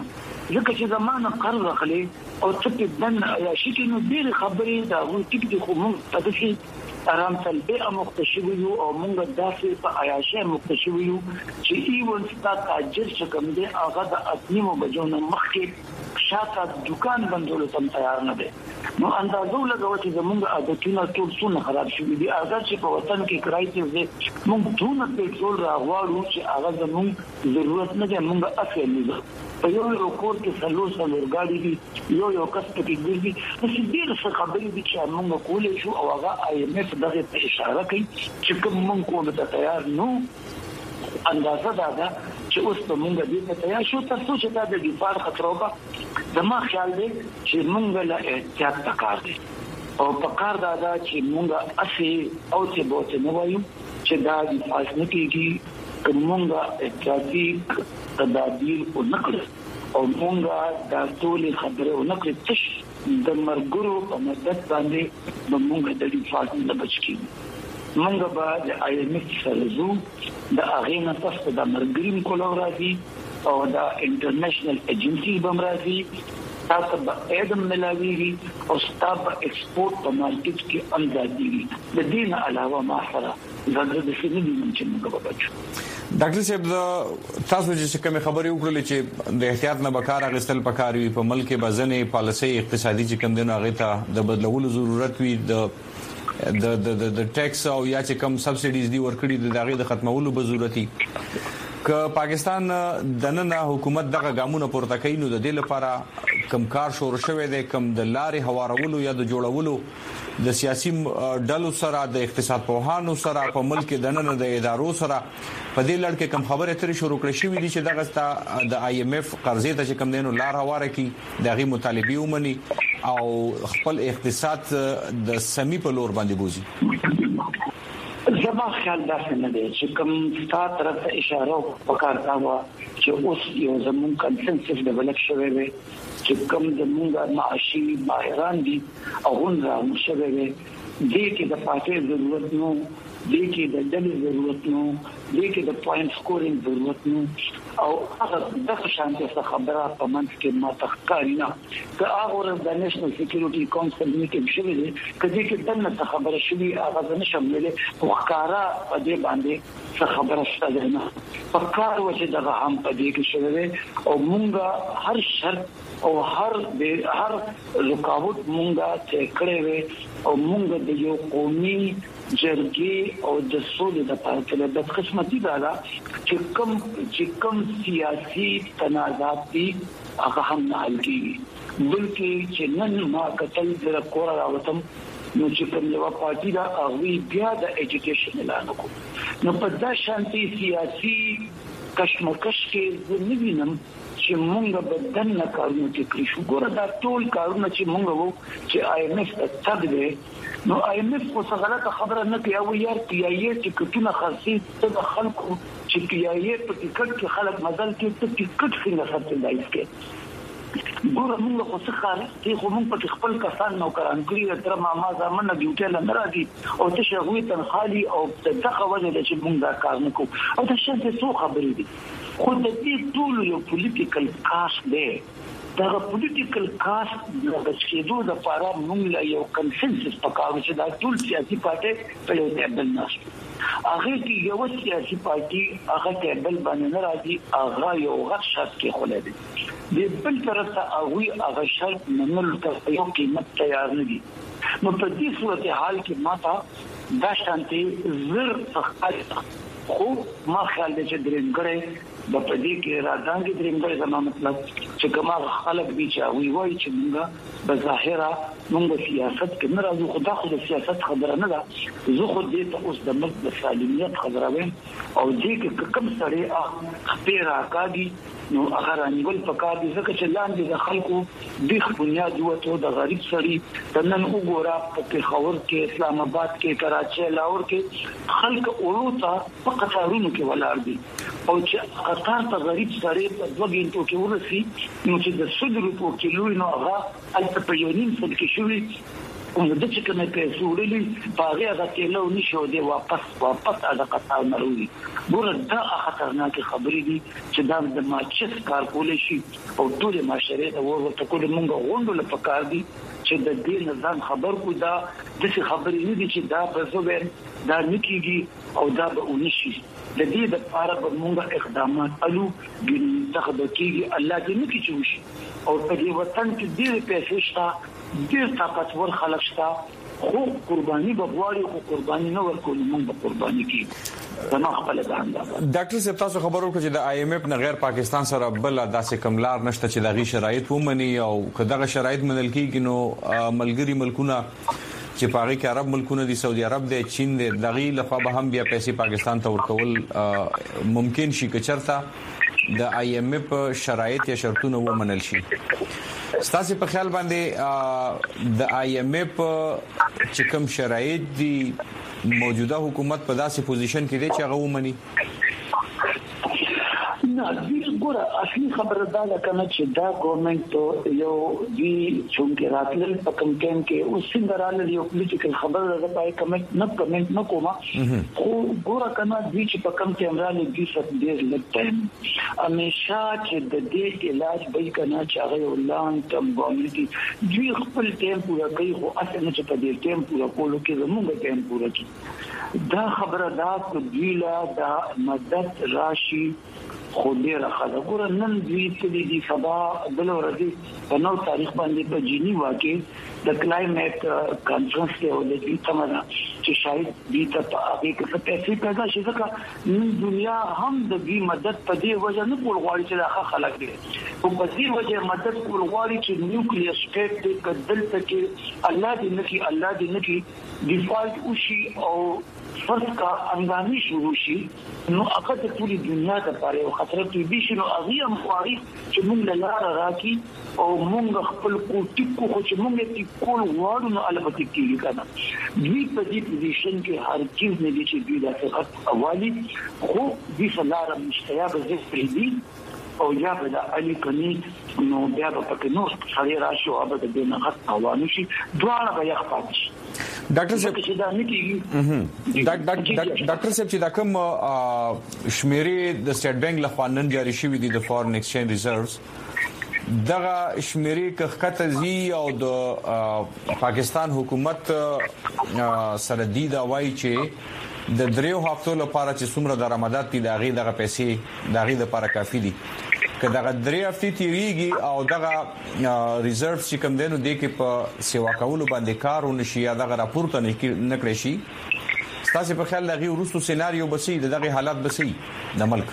Speaker 6: ځکه چې زمانه قرض اخلي او څه دن یا شي کې نو ډېر خبرې دا و ټیک دي خو موږ په دې آرام تلبه مختشوي او موږ داسې په عیاشه مختشوي چې ایون ستاسو اجر چې کوم دي هغه د اصلي مبجو نه مخکې شاته دکان بندولو ته تیار نه دي نو اندازو لګوي چې زموږ عادتونه ټول څونه خراب شوي دي اگر چې په وطن کې کرایسس دي موږ ټول پېټرول راغواړو چې هغه زموږ ضرورت نه دی موږ اصل نه په یو یو کور کې څلور څلور ګاډي دي یو یو کس کې ګرځي نو ډېر څه خبرې دي چې موږ کولای شو او هغه آی ایم ایف دغه ته اشاره کوي چې کوم موږ کوو ته تیار نو اندازه دا ده چې اوس په موږ دې ته تیار شو تاسو چې دا د دفاع خطرونه زما خیال دی چې موږ له احتیاط پکار دي او پکار دا ده چې موږ اسی او چې بوته نه وایو چې دا د فاصله کېږي کومه احتیاطي تدابیر او نکړ او موږ دا ټول خبره او نکړ چې د مرګرو په مدد باندې د موږ د دفاع نه بچ کیږي موږ به د آی ایم ایف سره زو د اغینا تاسو د مرګریم کولورادي او د انټرنیشنل ایجنسی بمرادي تاسو به ادم ملاوي او ستاب ایکسپورت په مارکیټ کې امدادي د دین علاوه ما سره زړه د سینې چې موږ به بچو
Speaker 2: ډاکټر صاحب تاسو چې کوم خبرې وکړلې چې د احتیاط نه بکار اغستل پکار وي په ملک بزنې پالیسي اقتصادي چې کوم دینو هغه ته د بدلولو ضرورت وي د د د د ټیکس او یا چې کوم سبسيډيز دی ورکړي د دغه د ختمولو به ضرورتي ک پاکستان دننه حکومت دغه ګامونه پورته کوي نو د دې لپاره کم کار شروع شوه د کم د لارې هوارولو یا د جوړولو د سیاسي ډلو سره د اقتصاد پوهانو سره په ملک دننه د ادارو سره په دې لړ کې کم خبره ترې شروع کړې شوې دي چې دغه د آی ایم ایف قرضې ته چې کم دینو لار هواره کی دغه مطالبه ومني او خپل اقتصاد د سمي په لور باندې بوزي
Speaker 6: زما خیال دا څنګه دی چې کوم ستاسو طرف ته اشاره وکړه وا چې اوس یو زمون کنسنسس ډیولپ شوی دی چې کوم د موږ معاشي ماهران دي او غونډه شوی دی دې کې د پاتې ضرورت نو دې کې د ډلې ضرورت نو دې کې د پوینټ سکورینګ ضرورت نو او هغه د شانتي خبره په منځ کې ما تخکارینا که هغه د نېشنل سکیورټي کونسل میټینګ شوی دی کله چې دنه خبره شوی هغه نه شاملې او ښکارا په دې باندې څه خبره شته نه فکر وځي دغه هم په دې کې شوی او مونږه هر شرط او هر د هر رکاوټ مونږه چې کړې وي او مونږ د یو قومي جرګې او د سولې د پاره د قسمتي دا چې کوم چې کوم سیاسي تنازعات دي هغه هم نه حل کیږي بلکې چې نن ما کتل د کور راوتم نو چې کوم یو پارټي دا هغه بیا د ایجوکیشن اعلان وکړ نو په دا شانتي سیاسي کشمکش کې زه نه وینم چې مونږ به دنه کارونه کوي شو ګوره دا ټول کارونه چې مونږ وو چې آی ایم ایف ته تګ نو آی ایم ایف کو څه غلطه خبره نه کوي او یار پی ای ای ټیکټونه خرڅي ته خلکو چې پی ای ای په ټیکټ کې خلک مزل کې ته ټیکټ څنګه خرڅلای کې ګوره موږ خو څه خارج ته خو موږ په خپل کسان نو کران کړی تر ما ما زمونه ډیوټي لنډ راځي او ته شغوي تنخالي او دغه وجه چې موږ دا کار نکو او دا شته څو خبرې دي خو د دې ټول یو پولیټیکل کاست دی دا پولیټیکل کاست د بچیدو د لپاره موږ یو کنسنسس پکاره چې دا ټول سیاسي پارټي په یو ټیبل ناشته هغه کې یو سیاسي پارټي هغه ټیبل باندې نه راځي هغه یو غټ شرط کې خولې دي د بل طرف ته هغه هغه شرط منل ته یو قیمت تیار نه دي نو په دې صورت حال کې ماته دا شانتي زر څخه خو ما خیال دې چې درنګره د پدې کې راځانګي درنګره زما مطلب چې کومه خلک دي چې وی وای چې موږ بظاهره موږ سیاست کې نه راځو خو دا خو د سیاست خبره نه ده زه خو دې ته اوس د ملت د سالمیت خبره وایم او دې کې کوم سړی خپل راکاږي نو هغه رانیول پکار دي ځکه چې لاندې د خلکو د بنیاد وته د غریب سړي تنن وګوره په پیښور کې اسلام آباد کې کراچي لاهور کې خلک اورو ته په قطارونو کې ولاړ دي او چې قطار ته غریب سړي په دوګینټو کې ورسي نو چې د صدر په کیلو نو هغه البته په یو نیم سل کې شوی نو د چې کومه پیسې وړلې په هغه کې له نشو دی واپس واپس هغه قطار مروي ګوره دا خطرناک خبرې دي چې دا د ماچس کار کول شي او ټول معاشره ته ورته کول مونږ غونډه لپاره دي چې د دې نظام خبر کو دا د څه خبرې نه دي چې دا په زوبر دا نکېږي او دا به ونشي د دې د لپاره به موږ اقدامات الو د تخبرتي الله دې نه کیږي او په دې وطن کې ډېر پیسې شته ډېر طاقتور خلک شته خو قرباني به غواړي خو قرباني نه ورکول موږ به قرباني کیږو زما خپل ځان دا
Speaker 2: ډاکټر صاحب تاسو خبرو کوي چې د آی ایم ایف نه غیر پاکستان سره بل داسې کملار نشته چې دغه شرایط ومني او کداغه شرایط منل کیږي نو ملګری ملکونه چې پاره کې عرب ملکونه دي سعودي عرب دي چین دي دغه لخوا به هم بیا پیسې پاکستان ته ورکول ممکن شي که چرته د آی ایم ایف شرایط یا شرطونه ومنل شي ستاسو په خیال باندې د آی ایم ایف چې کوم شرایط دي موجوده حکومت په داسې پوزیشن کې دی چې هغه ومني
Speaker 6: نه دې ګوره اصلي خبره دا ده کنه چې دا ګورنمنت یو دی چې راتلل په کم ټیم کې اوس څنګه راغلی یو پولیټیکل خبره ده پای کمنټ نه کمنټ نه کومه خو ګوره کنه دې چې په کم ټیم راغلی دې څه ډېر لږ ټیم همیشه چې د دې علاج به کنه چې هغه ولان تم ګورنمنت دې خپل ټیم پورا کوي خو اصل نه چې په دې ټیم پورا کولو کې زموږ ټیم پورا کوي دا خبره دا چې دیلا دا مدد راشي خو ډیره خلک ګور نن دې چې دې سبا بل ورځې په نو تاریخ باندې په جنیوا کې د کلایمټ کانفرنس کې ولې تمنا چې شاید دې ته هغه کې پیسې پیدا شي ځکه نن دنیا هم د دې مدد په دې وجه نه کول غواړي چې دا خلک دي او په دې وجه مدد کول غواړي چې نیوکلیر سټیټ دې کدل تکي الله دې نکي الله دې نکي ډیفالت وشي او فرض کا انګامي شروع شي نو هغه د ټولي دنیا لپاره یو خطر کې دي چې نو هغه مخاري چې موږ له لار راکی او موږ خپل کوټی کو خو چې موږ یې کول وړو نو البته کېږي کنه دوی په دې پوزیشن کې هر چیز نه دي چې دوی د حقیقت اوالي خو دې سلاره مشتیاب زفر دي او یا به د علي کني نو بیا په کې نو سړی راشي او به د نه حق اوانو شي دواړه به یخپات شي
Speaker 2: ډاکټر صاحب چې دا نکېږي ډاکټر صاحب چې دا کوم شمیرې د سټیټ بانک لخوا نن جاری شوې دي د فورن ایکسچینج ریزروز دغه شمیرې کخته زی او د پاکستان حکومت سره دی دا وایي چې د دریو هفتو لپاره چې څومره درآمدات دي دغه دغه پیسې دغه لپاره کافي دي که دغه درې هفتې تیریږي او دغه ریزرو چې کوم دینو د کې په سیوا کولو باندې کار ونشي یا دغه راپورته نه کړی شي تاسو په خیال دغه ورستو سيناريو بسي دغه حالات بسي د ملک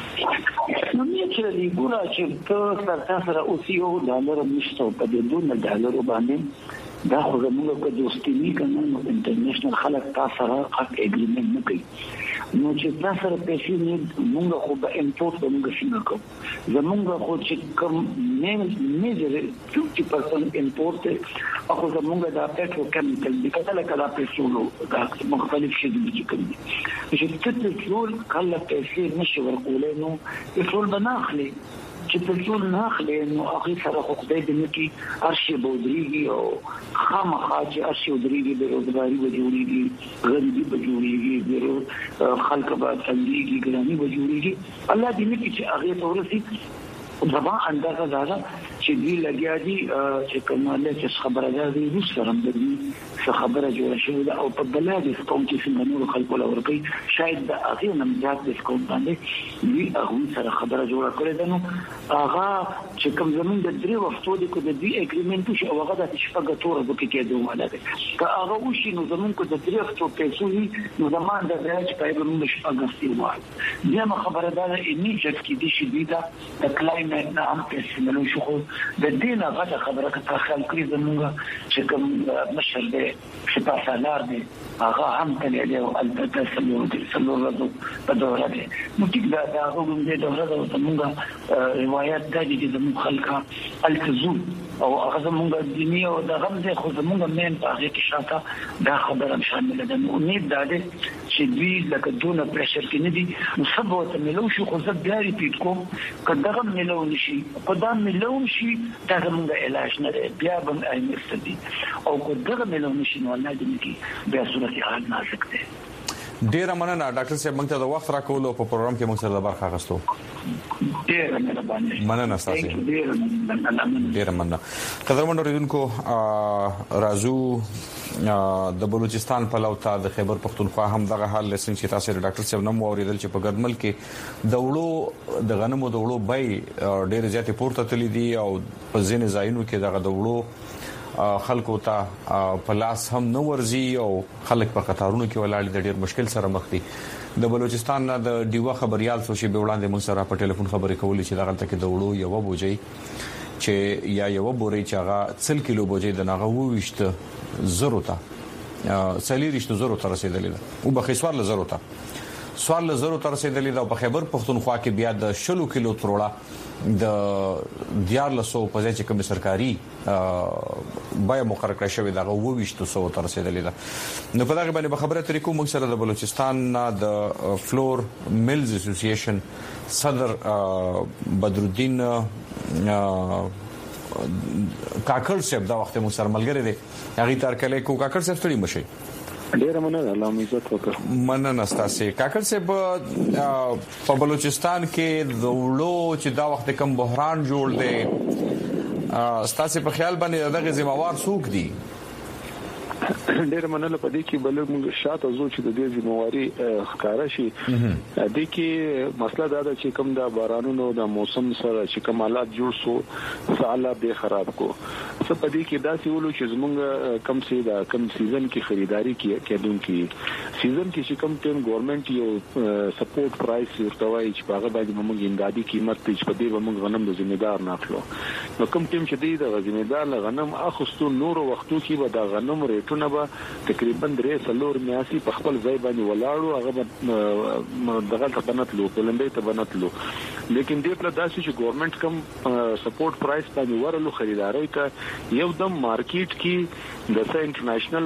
Speaker 6: نو مې چې دی ګورا چې په سره او سی او ډالر مشته په دې دوه ډالر باندې دا خو زموږ په دوستي نه کنه نو انټرنیشنل خلک تاسو سره حق اګریمنت نه کوي نو چې تاسو سره پیسې نه موږ خو به امپورټ موږ څنګه کوو زموږ خو چې کوم نه میجر fifty percent امپورټ او زموږ د پټرو کیمیکل د کله کله پیسې دا مختلف شي دي چې پټرول کله پیسې نشي ورکولای نو پټرول بناخلي چې پټرول نه اخلي نو هغه سره خو خدای دې نکي ارشي بودريږي او خامخا چې ارشي بودريږي د روزګاری وجوړيږي غریبي وجوړيږي د خلک به څنګهږي ګراني وجوړيږي الله دې نکي چې هغه ته ورسي زما اندازه دا چې دی لګیا دي چې کومه چې خبره ده دی روس سره د دې خبره جوړه شوې ده او په بلاد کوم چې څنګه نور خلکو لور کوي شاید د هغه نم ځات د کوم باندې دی هغه سره خبره جوړه کړې ده نو هغه چې کوم زمون د درې وختو د کو د دې اګریمنت شو هغه د شپږ تور د کې کېدو ماده ده که هغه وشي نو زمون کو د درې وختو پیسې نو زمان د راځي په یوه مش اګستي وای بیا خبره ده اني چې کې دي شي دا د کلایمټ نه هم پیسې نو شو د دې نه غته خبره که خلک کړي زموږ چې کوم مشر دی چې په سالار دی هغه هم کړي دی او البته سلور دي سلور راځو په دوره دی نو ټیک دا هغه هم دې دوره دا زموږ روایت دا دي چې زموږ خلک التزام او هغه زموږ دیني او د غم دې خو زموږ مين په هغه کې شاته دا خبره شامل ده نو امید ده چې دوی لکه دونه پرشر کې نه دي نو سبا ته ملو شو خو زه بیا ریپیټ کوم کداغه ملو نشي کدا ملو شي دا زموږ علاج نه دی بیا به ایمرس دي او کداغه ملو نشي نو الله دې کې بیا صورت حال نازک دی.
Speaker 2: ډیر مننه ډاکټر صاحب موږ ته د وخت راکولو په پروګرام کې موږ سره د برخه غوښتو.
Speaker 6: ډیر مهرباني.
Speaker 2: مننه تاسو.
Speaker 6: ډیر مننه.
Speaker 2: ډیر مننه. قدرمن اوریدونکو رازو د بلوچستان په لوتا د خیبر پختونخوا هم دغه حال لسن چې تاسو ډاکټر صاحب نوم اوریدل چې په ګردمل کې د وړو د غنمو د وړو بای ډیر زیاتې پورته تللی دي او په ځینې ځایونو کې دغه د وړو خلکو ته په لاس هم نو ورزي او خلک په قطارونو کې ولاړ دي ډیر مشکل سره مخ دي. د بلوچستان د ډیوا خبريال سو شي به وړاندې موږ سره په ټلیفون خبرې کولې چې دغه تک د وړو یو بوجي چې یا یو بوري چې هغه څل کیلو بوجي د نغه وښته زرو ته سلیریشت زرو ته رسیدلې ده او بخیسوار له زرو ته سوال له زرو ته رسیدلې ده په خیبر پختونخوا کې بیا د شلو کیلو تروړه د دیار لسو په ځای چې کوم سرکاري بیا مقرر کړی شوی دغه وښته سو تر رسیدلې ده. نو په دغه باندې خبره طریقو موږ سره د بلوچستان د فلور ملز اسوسییشن صدر بدرالدین کاکړ صاحب دا وخت موږ سره ملګری دي هغه تر کله کو کاکړ صاحب ستړي مشي.
Speaker 7: ډیر مننه الله مو عزت وکړه.
Speaker 2: مننه تاسو کاکړ صاحب په بلوچستان کې د وړو چې دا وخت کم بحران جوړ دی تاسو په خیال باندې دغه ذمہوار څوک دي؟
Speaker 7: ډیر مننه په دې کې بل موږ شاته زو چې د دې ذمہواری ښکارا شي د دې کې مسله دا ده چې کوم د بارانونو د موسم سره چې کمالات جوړ سو سالا به خراب کو څه په دې کې دا سیولو چې زمونږ کم سي دا کم سیزن کې خریداري کېدون کې سیزن کې چې کوم ټیم ګورنمنت یو سپورټ پرایس ورتوي چې هغه باندې موږ امدادي قیمت چې په دې موږ غنم د ذمہدار نه اخلو نو کوم ټیم چې دی د ذمہدار غنم اخستو نور وختو کې به دا غنم ریټ به تقریبا درې سلور میاسي په خپل ځای باندې ولاړو هغه دغه ته بنتلو کولندې ته بنتلو لیکن دې په داسې چې ګورنمنت کم سپورټ پرایس باندې ورلو خریداري کا یو دم مارکیټ کې د څه انټرنیشنل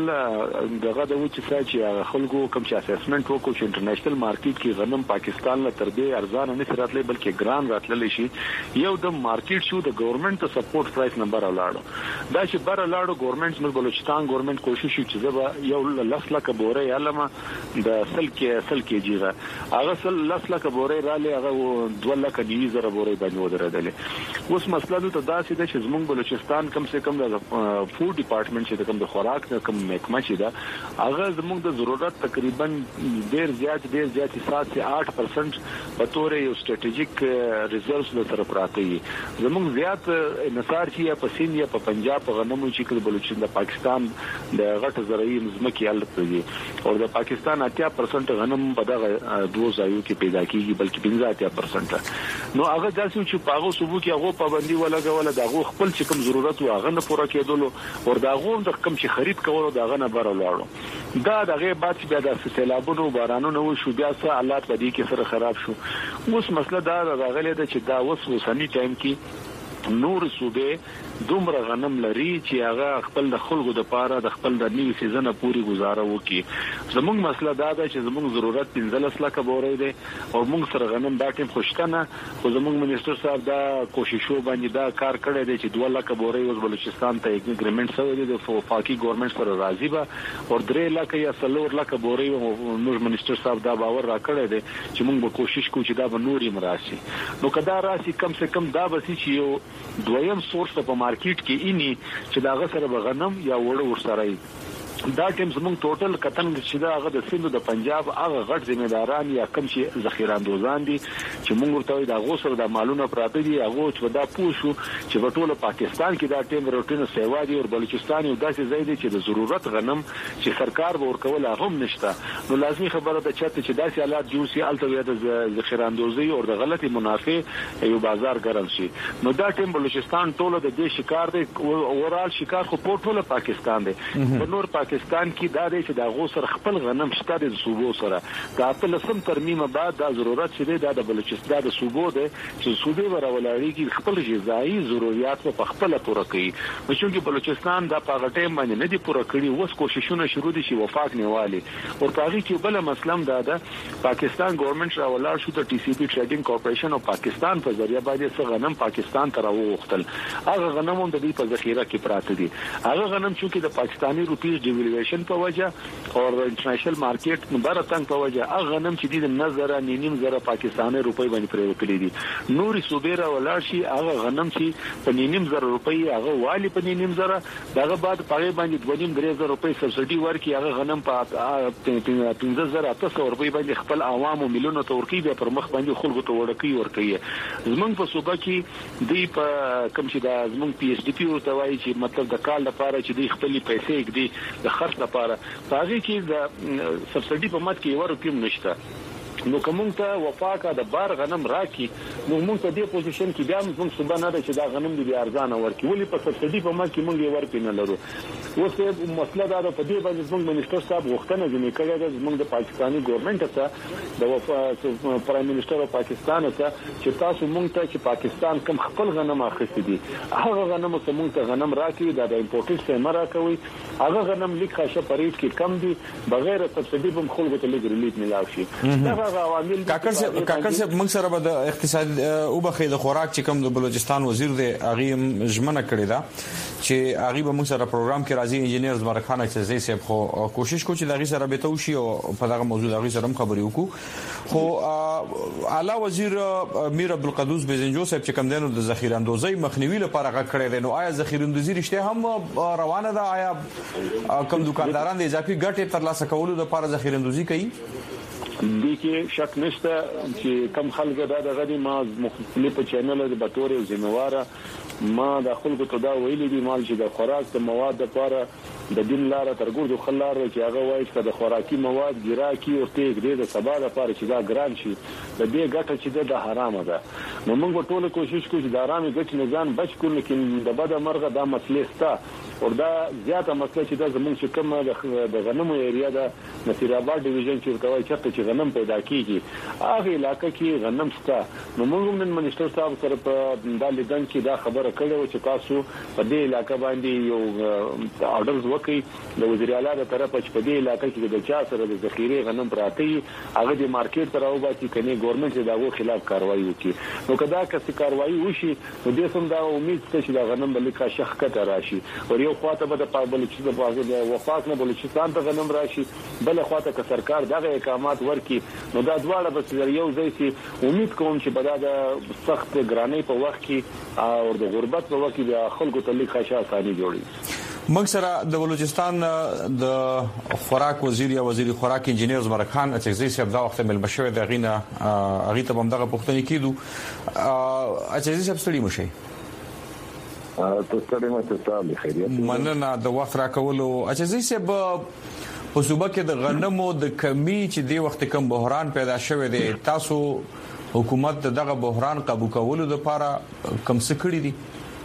Speaker 7: دغه د وچ چې خلکو کم چې اسسمنت وکړو چې انټرنیشنل مارکیټ کې غنم پاکستان له تر دې ارزانه نه راتلې بلکې ګران راتللی شي یو دم مارکیټ شو د ګورنمنت سپورټ پرایس نمبر ولاړو دا چې بر ولاړو ګورنمنت نو بلوچستان ګورنمنت کوشش چې زبا یو لس لک بوره علامه د سل کې سل کې جیغه هغه سل لس لک بوره را لې هغه دوه لک دی زره بوره باندې ودرېدل اوس مسله ته دا چې د زمونږ بلوچستان کم سے کم د فود ډپارټمنټ چې کوم د خوراک کوم محکمه چې دا هغه زمونږ د ضرورت تقریبا ډیر زیات ډیر زیات سات سے آٹھ پرسنٹ په تور یو سټریټیجیک ریزرவ்س له طرف راته وي زمونږ زیات نثار چې یا په سین یا په پنجاب په غنمو چې د بلوچستان د پاکستان د غټ زرعي مزمکي حالت دی او د پاکستان اتیا پرسنٹ غنم په دغه دوه ځایو کې پیدا کیږي بلکې پنځه اتیا پرسنٹ نو هغه داسې چې پاغو صوبو کې هغه پابندي ولګول دغه خپل چې کوم ضرورت و هغه نه پوره کېدل او دغه د کم چې خرید کول دغه نه بار ولاړو دا دغه بعد چې بیا د سیلابونو بارانونو شو بیا څه حالات په دې کې سره خراب شو اوس مسله دا راغله چې دا اوس وسنی ټایم کې نور صوبې دومره غنم لري چې هغه خپل د خلکو د پاره د خپل د نیو سیزن پوری گزاره وکي زموږ مسله دا ده چې زموږ ضرورت پنځلس لک بورې دي او موږ سره غنم دا ټیم خوشتنه خو زموږ منیسټر صاحب دا کوششو باندې دا کار کړی دی چې دوه لک بورې اوس بلوچستان ته یک اګریمنټ شوی دی د فاقي ګورنمنت سره راضي به او درې لک یا څلور لک بورې موږ منیسټر صاحب دا باور را کړی دی چې موږ به کوشش کوو چې دا به نوري مراسي نو کدا راسي کم سے کم دا بسی چې یو دویم سورس په مارکیټ کې اني چې دا غسر بغنم یا وړ ورسره دا ټیم زموږ ټوټل کتن چې دا هغه د سیند د پنجاب هغه غټ ذمہداران یا کم چې ذخیره اندوزان دي چې موږ ورته دا غوسر د مالونو پراته دي هغه چې دا پوښو چې په ټوله پاکستان کې دا ټیم روټینو سیوا دي او بلوچستان یو داسې ځای دی چې د ضرورت غنم چې سرکار به ورکول هغه هم نشته نو لازمي خبره ده چې چې داسې حالات جوړ شي الته د ذخیره اندوزي او د غلطي منافع یو بازار ګرم شي نو دا ټیم بلوچستان ټوله د دې شکار دی اورال شکار خو په ټوله پاکستان دی په نور پاکستان بلوچستان کې دا دی چې د غوسر خپل غنم شته د صوبو سره دا په لسم ترمیمه بعد دا ضرورت چې د بلوچستان د صوبو ده چې صوبې ورولړيږي خپل غذایی ضرورت په خپل پوره کوي چې بلوچستان دا په غټه باندې نه دي پوره کړی اوس کوششونه شروع دي چې وفاق نیوالي او پاغي کې بل مسله دا ده پاکستان ګورنمنت راولار شو د ټي سي پی ټریډینګ کارپوریشن او پاکستان په ذریعہ باندې څه غنم پاکستان ته راوختل هغه غنم هم د دې په ذخیره کې پراته دي هغه غنم چې د پاکستانی روپیز ډیویلویشن په وجه او انټرنیشنل مارکیټ مبارتنګ په وجه هغه غنم چې د نظر نیم زره پاکستاني روپۍ باندې پرې وکړي دي نوري صوبې راولار شي هغه غنم چې په نیم زره روپۍ هغه والی په نیم زره دغه بعد پاره باندې دوه نیم درې زره روپۍ سبسيډي ورکړي هغه غنم په پنځه زره تاسو روپۍ باندې خپل عوامو ملیونو ته ورکړي به پر مخ باندې خلکو ته ورکړي ورکړي زمونږ په صوبه کې دی په کوم چې د زمونږ پی ایچ ډی پی ورته وایي چې مطلب د کال لپاره چې دی خپل پیسې کړي د خرڅ لپاره هغه کې د سبسيډي په مات کې ورکوم نشته نو کوم ته وفاقه د بار غنم راکی نو موږ ته دې پوزیشن کې بیا موږ صبح نه ده چې دا غنم دې ارزانه ورکی ولې په سبسيډي په مات کې موږ یې ورکې نه لرو اوس مسله دا ده په دې باندې موږ منیسټر صاحب غوښتنه ځنې کړې ده موږ د پاکستاني ګورنمنت ته د پرایم منیسټر او پاکستان ته چې تاسو موږ ته چې پاکستان کم خپل غنم اخیستي دي هغه غنم ته موږ ته غنم راکړي دا د امپورټ سیمه راکوي هغه غنم لیک خاصه پریټ کې کم دي بغیر سبسيډي په خلکو ته لګ ریلیټ ملاوي شي
Speaker 2: کاکر صاحب کاکر صاحب موږ سره به د اقتصاد او بخې د خوراک چې کوم د بلوچستان وزیر دی هغه ژمنه کړې ده چې هغه به موږ سره پروګرام کې راځي انجینیر زمرک خان چې زی صاحب خو کوشش کوي چې دغه سره به توشي او په دغه موضوع دغه سره خبرې وکړو خو اعلی وزیر میر عبدالقدوس بزنجو صاحب چې کوم دینو د ذخیره اندوزي مخنیوي لپاره غږ کړی دی نو آیا ذخیره اندوزي رښتیا هم روانه ده آیا کوم دکانداران د اضافي ګټې ترلاسه کولو لپاره ذخیره اندوزي کوي
Speaker 7: دي کې شک نشته چې کم خلک دا د غدي ما مختلف چینل د بتوري او ذمہواره ما د خلکو ته دا ویلي دي مال چې د خوراک د مواد لپاره د دین لار ترګور د خلار چې هغه وایي چې د خوراکي مواد ګراکي او تیګ د سبا لپاره چې دا ګران شي د دې ګټه چې د حرامه ده نو موږ ټول کوشش کوو چې د حرامي ګټ نه ځان بچ کړو لیکن د بده مرغه دا مسلې ستا او دا زیاته مسله چې دا زموږ چې کوم د غنمو ایریا د نصیر آباد ډیویژن چې کوي چې غنم پیدا کیږي هغه علاقې کې غنم ستا نو موږ نن منیسټر صاحب سره په د لیدن کې دا خبره کړې چې تاسو په دې علاقې باندې یو آرډرز وکړي د وزیر اعلی تر طرفه چې په دې علاقې کې د چا سره د ذخیره غنم پراته هغه د مارکیټ تر او باندې کني ګورنمنت دغه خلاف کاروایی وکړي نو کدا که کاروایی وشي نو د سم دا امید ته چې دا غنم بل کا شخ کته راشي او یو خواته به د بلوچستان د وفاق نه بلوچستان ته غنم راشي بل خواته که سرکار دغه اقامات ورکي نو دا دواړه به یو ځای سي امید کوم چې په دا سخت ګرانۍ په وخت کې او د غربت په وخت کې د خلکو ته لیک خاصه اساني جوړي
Speaker 2: موږ سره د بلوچستان د خوراک وزیر یا وزیر خوراک انجینیر زمرک خان اچکزي صاحب دا وخت مل بشوي د غینه اغه ته هم دغه پوښتنه کیدو اچکزي صاحب ستړي مشي
Speaker 8: تاسو ته مته خیریت
Speaker 2: مننه د وخت راکولو اچکزي صاحب په صوبه کې د غنمو د کمی چې دی وخت کم بحران پیدا شوه دی تاسو حکومت دغه بحران قابو کولو لپاره کم څه کړی دي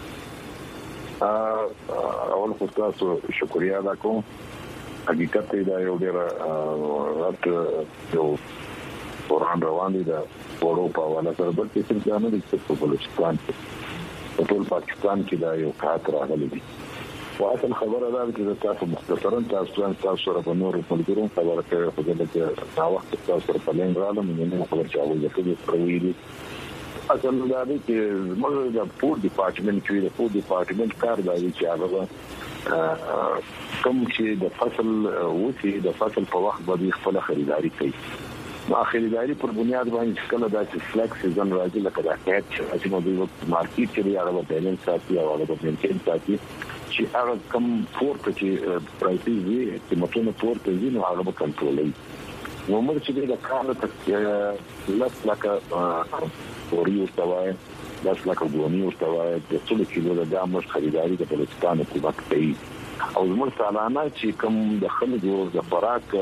Speaker 8: اول خو تاسو شکریا ادا کوم حقیقت دا یو ډیر رات یو بحران روان دي د اروپا ولا سره بل څه ځانه دي چې په بلوچستان په ټول پاکستان کې دا یو خطر راغلی دی واصل خبره ده چې تاسو مختصرا تاسو تاسو سره په نور په ګورم خبره کوي په دې کې دا وخت تاسو سره په لین رالم نه خبر چاوي د دې پرويري اصل دا دی چې موږ د پور ډپارټمنټ کې د پور ډپارټمنټ کار دی چې هغه کوم چې د فصل وسی د فصل په وخت باندې خپل خریداري کوي نو خریداري پر بنیاد باندې کله دا چې فلکس سیزن راځي لکه دا کېټ چې نو د مارکیټ کې هغه په بیلنس ساتي او هغه په مینټین ساتي چې هغه کم پورته چې پرایسز وي چې متونه پورته وي نو هغه به کنټرولوي نو موږ چې دا کار ته لاس لکه اوري او توای لاس لکه ګونی او توای د څلور کیلو د دامه خریداري د بلوچستان حکومت کوي او زموږ سالانه چې کوم د خلکو د خوراک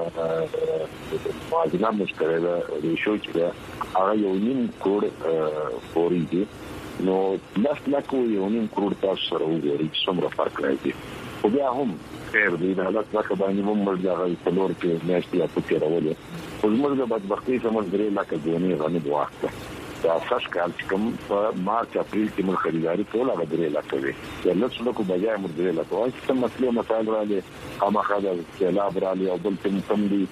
Speaker 8: موازنه مشکله ده ریشو چې هغه یو نیم کروڑ پوري دي نو لاس لکه یو نیم کروڑ تاسو سره وګورئ څومره فرق راځي خو بیا هم خیر دی دا څه باندې موږ مرګه څلور کې میاشتې یا پکې راولې خو موږ د بدبختۍ سمون درې لکه ځونی غني واخته دا اساس کال چې کوم په مارچ اپریل کې موږ خریداري ټول هغه درې لکه وي د لڅ لکو بجای موږ درې لکه وایي چې مسله مسائل راځي اما خاله سیلاب راځي او بل څه کم دي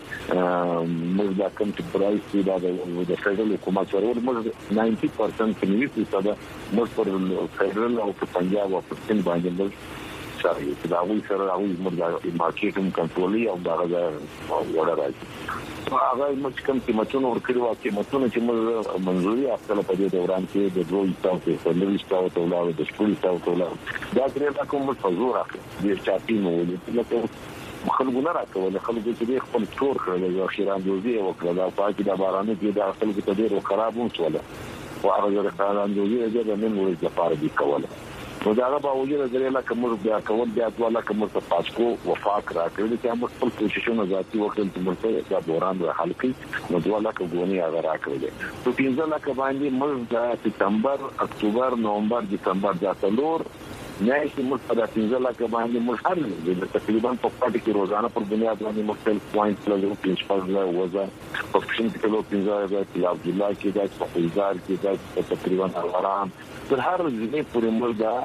Speaker 8: موږ دا کم چې پرایس دی دا د فدرال حکومت سره موږ نایمټي پرسنټ نیوي صدا موږ پر فدرال او په پنجاب او په سند باندې موږ شاري دا وایي سره راوي موږ د مارکیټینګ کنټرول او دا غوړه راځي هغه موږ کوم قیمتونه ورکړو قیمتونه چې موږ منځوري خپل په دې دوران کې د دوی تاسو په لوي تاسو ته ولاړ د شپږ تاسو ته ولاړ دا درې کوم فزور اخلي د چاپینو ولې خلکو نه راکول خلکو چې خپل تور کړل او اخیران دوی وکړل او پاتې د بارانه کې د خلکو ته ډیر خراب وشول او هغه د خلانو دوی د نن ورځ لپاره دی کوله نو دا به وجود درې لکه موږ بیا کول بیا ډول لکه موږ په پاسکو وفاق راکړل چې موږ خپل کوششونه ذاتي وکړل چې موږ دا دوران د حل کړي نو ډول لکه غونی هغه راکړل په پنځه لکه باندې موږ د سپتمبر اکتوبر نومبر دسمبر د څلور میاشتې موږ په پنځه لکه باندې موږ هر د تقریبا په پټ کې روزانه پر بنیاد باندې مختلف پوینټ لرو پنځه وزه په پښین کې له پنځه د عبد الله کې د فقیدار کې د تقریبا ارام تر هر ځای پورې موږ دا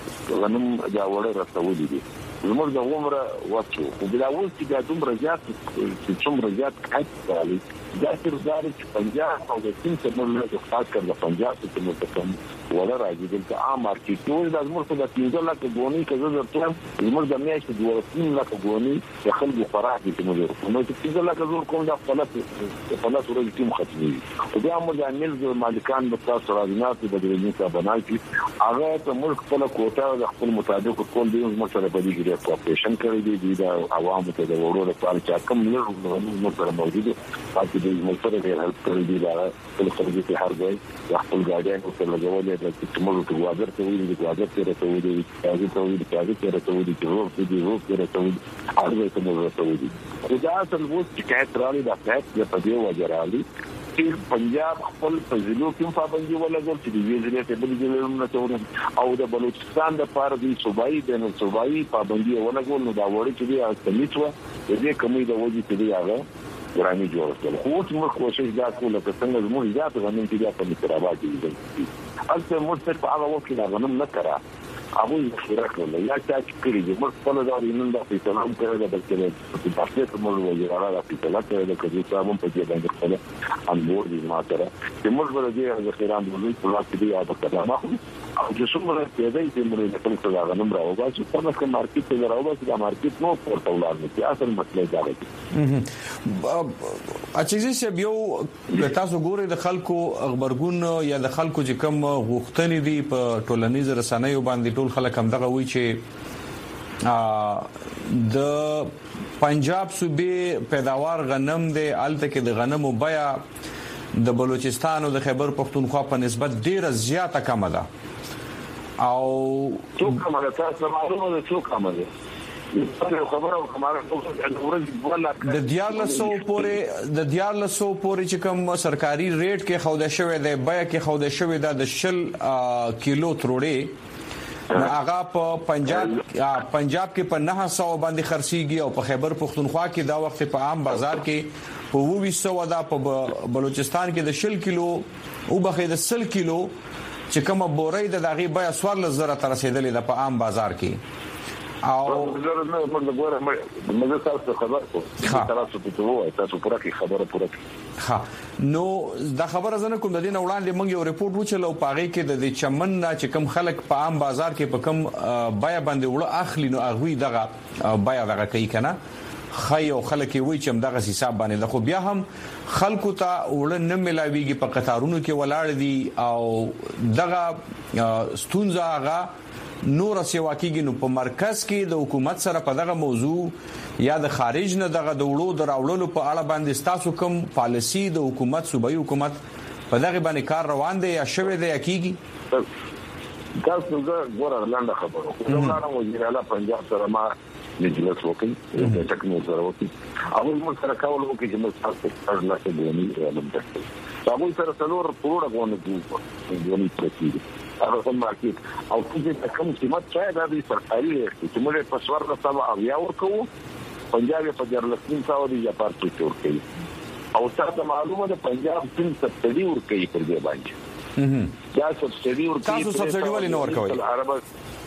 Speaker 8: غنم دا وړه راټولې دي زموږ د عمره وڅو او بل اول چې دا دومره زیات چې څومره زیات کاټ دا تر ځای چې پنجاب او د سیند څخه موږ خاص کر د پنجاب څخه موږ کوم ولا راځي د عام مارکیټ ټول د زموږ د پنځه لکه غونی کزه درته زموږ د میاشتې د ورسین لکه غونی د خلکو خوراک دي موږ نو چې پنځه لکه زول کوم د خپل خپل ورځ کې مخاطبي او بیا موږ د ملز مالکان د تاسو راځنات د درېنی څخه بنای کی هغه ته موږ خپل کوټه د خپل مطابق کول دي موږ سره په دې کې کوپریشن کوي دي د عوامو ته د وړو لپاره چې کوم نه موږ سره موجود پاتې دي موږ سره د هیلپ کوي دي دا خپل خرجي په هر ځای خپل ګاډي او سره لګولې د موږ ته واجب ته ویل دي واجب ته راځي دي چې ته ویل چې ته راځي دي چې ورو دي ورو کې راځي هر ځای ته موږ راځي دي دا اصل وو چې کایت رالي د فیت په دې وجه رالي چې پنجاب خپل فزلو کې پابندي ولګول چې د ویزې ته بل ځلونه ته او د بلوچستان د پاره د صوبایي د صوبایي پابندي ولګول نو دا وړي چې د اصليتو د دې کمی د وجې ته دی هغه وراني جوړ کړل خو موږ کوشش دا کوله چې څنګه زموږ ذات غنم چې بیا په مترابات کې اصل موږ په هغه وخت کې غنم نه کړه ابو یې کړل یا چې کړی دي موږ په لاره نن د فیصلام کړل د بلکې په تاسو موږ وایو را فیصله کړل د کډي صاحب په دې باندې خپل ان بورډ دي ما سره چې موږ ولې د خیران د لوی په وخت کې یاد کړل او چې څومره پیدا یې موږ د خپل څه غنم راو باسو په مسکه مارکیټ ته راو باسو د مارکیټ نو پورته ولر نه چې اصل مسله دا ده
Speaker 2: اچھا چې یو تاسو ګورئ د خلکو خبرګون یا د خلکو چې کوم غوښتنې دي په ټولنیز رسنیو باندې ټول خلک هم دغه وی چې د پنجاب صوبې پیداوار غنم دی الته کې د غنمو بیا د بلوچستان او د خیبر پختونخوا په نسبت ډیره زیاته کم ده او
Speaker 8: څوک کومه تاسو معلومه ده څوک کومه ده خبره کومه
Speaker 2: د دیارلسو پورې د دیارلسو پورې چې کوم سرکاري ریټ کې خوده شوی دی بیا کې خوده شوی دا د شل کیلو تروړې هغه په پنجاب پنجاب کې په نه سو باندې خرڅيږي او په خیبر پختونخوا کې دا وخت په عام بازار کې په وو سو دا په بلوچستان کې د شل کیلو او بخې د سل کیلو چې کومه بورې د دغه بیا سوار لزره تر رسیدلې د په عام بازار کې او
Speaker 8: زه نه موږ غواړم موږ تاسو خبر کو تاسو ته وایي تاسو پوره کی خبره پوره
Speaker 2: ها نو دا خبره زنه کوم د دین وړاندې موږ یو ریپورت وچلو پاغي کې د چمن چې کم خلک په عام بازار کې په کم بیا باندې وړه اخلي نو اغوي دغه بیا دغه کوي کنه خایو خلک وی چې دغه حساب باندې خو بیا هم خلکو ته وړه نه ملاويږي په قطارونو کې ولاړ دي او دغه ستونزه هغه نور سیوا کېږي نو په مرکز کې د حکومت سره په دغه موضوع یا د خارج نه دغه د وړو دراوړلو په اړه باندې تاسو کوم پالیسی د حکومت صوبایي حکومت په دغه باندې کار روان دی یا شوه دی کېږي
Speaker 8: تاسو ګوره لاندې خبرو کوم لاره وزیر اعلی پنجاب سره ما مجلس وکړي د ټکنو سره وکړي او موږ سره کول وکړي چې موږ تاسو سره لا څه دی علم تاسو هغه سره څلور پروړه غوونه دي غوونه پرتی هغه کوم مارکیټ او چې کوم قیمت چې دا د سرکاري چې موږ په سوار د سبا او یا ورکو پنجاب په جرلسین څاو دی یا پارټي تور کوي او تاسو معلومه ده پنجاب څنګه سبسيډي ورکوي پر دې باندې دا سبسيډي ورکوي
Speaker 2: تاسو سبسيډي ولې نه ورکوي
Speaker 8: عربه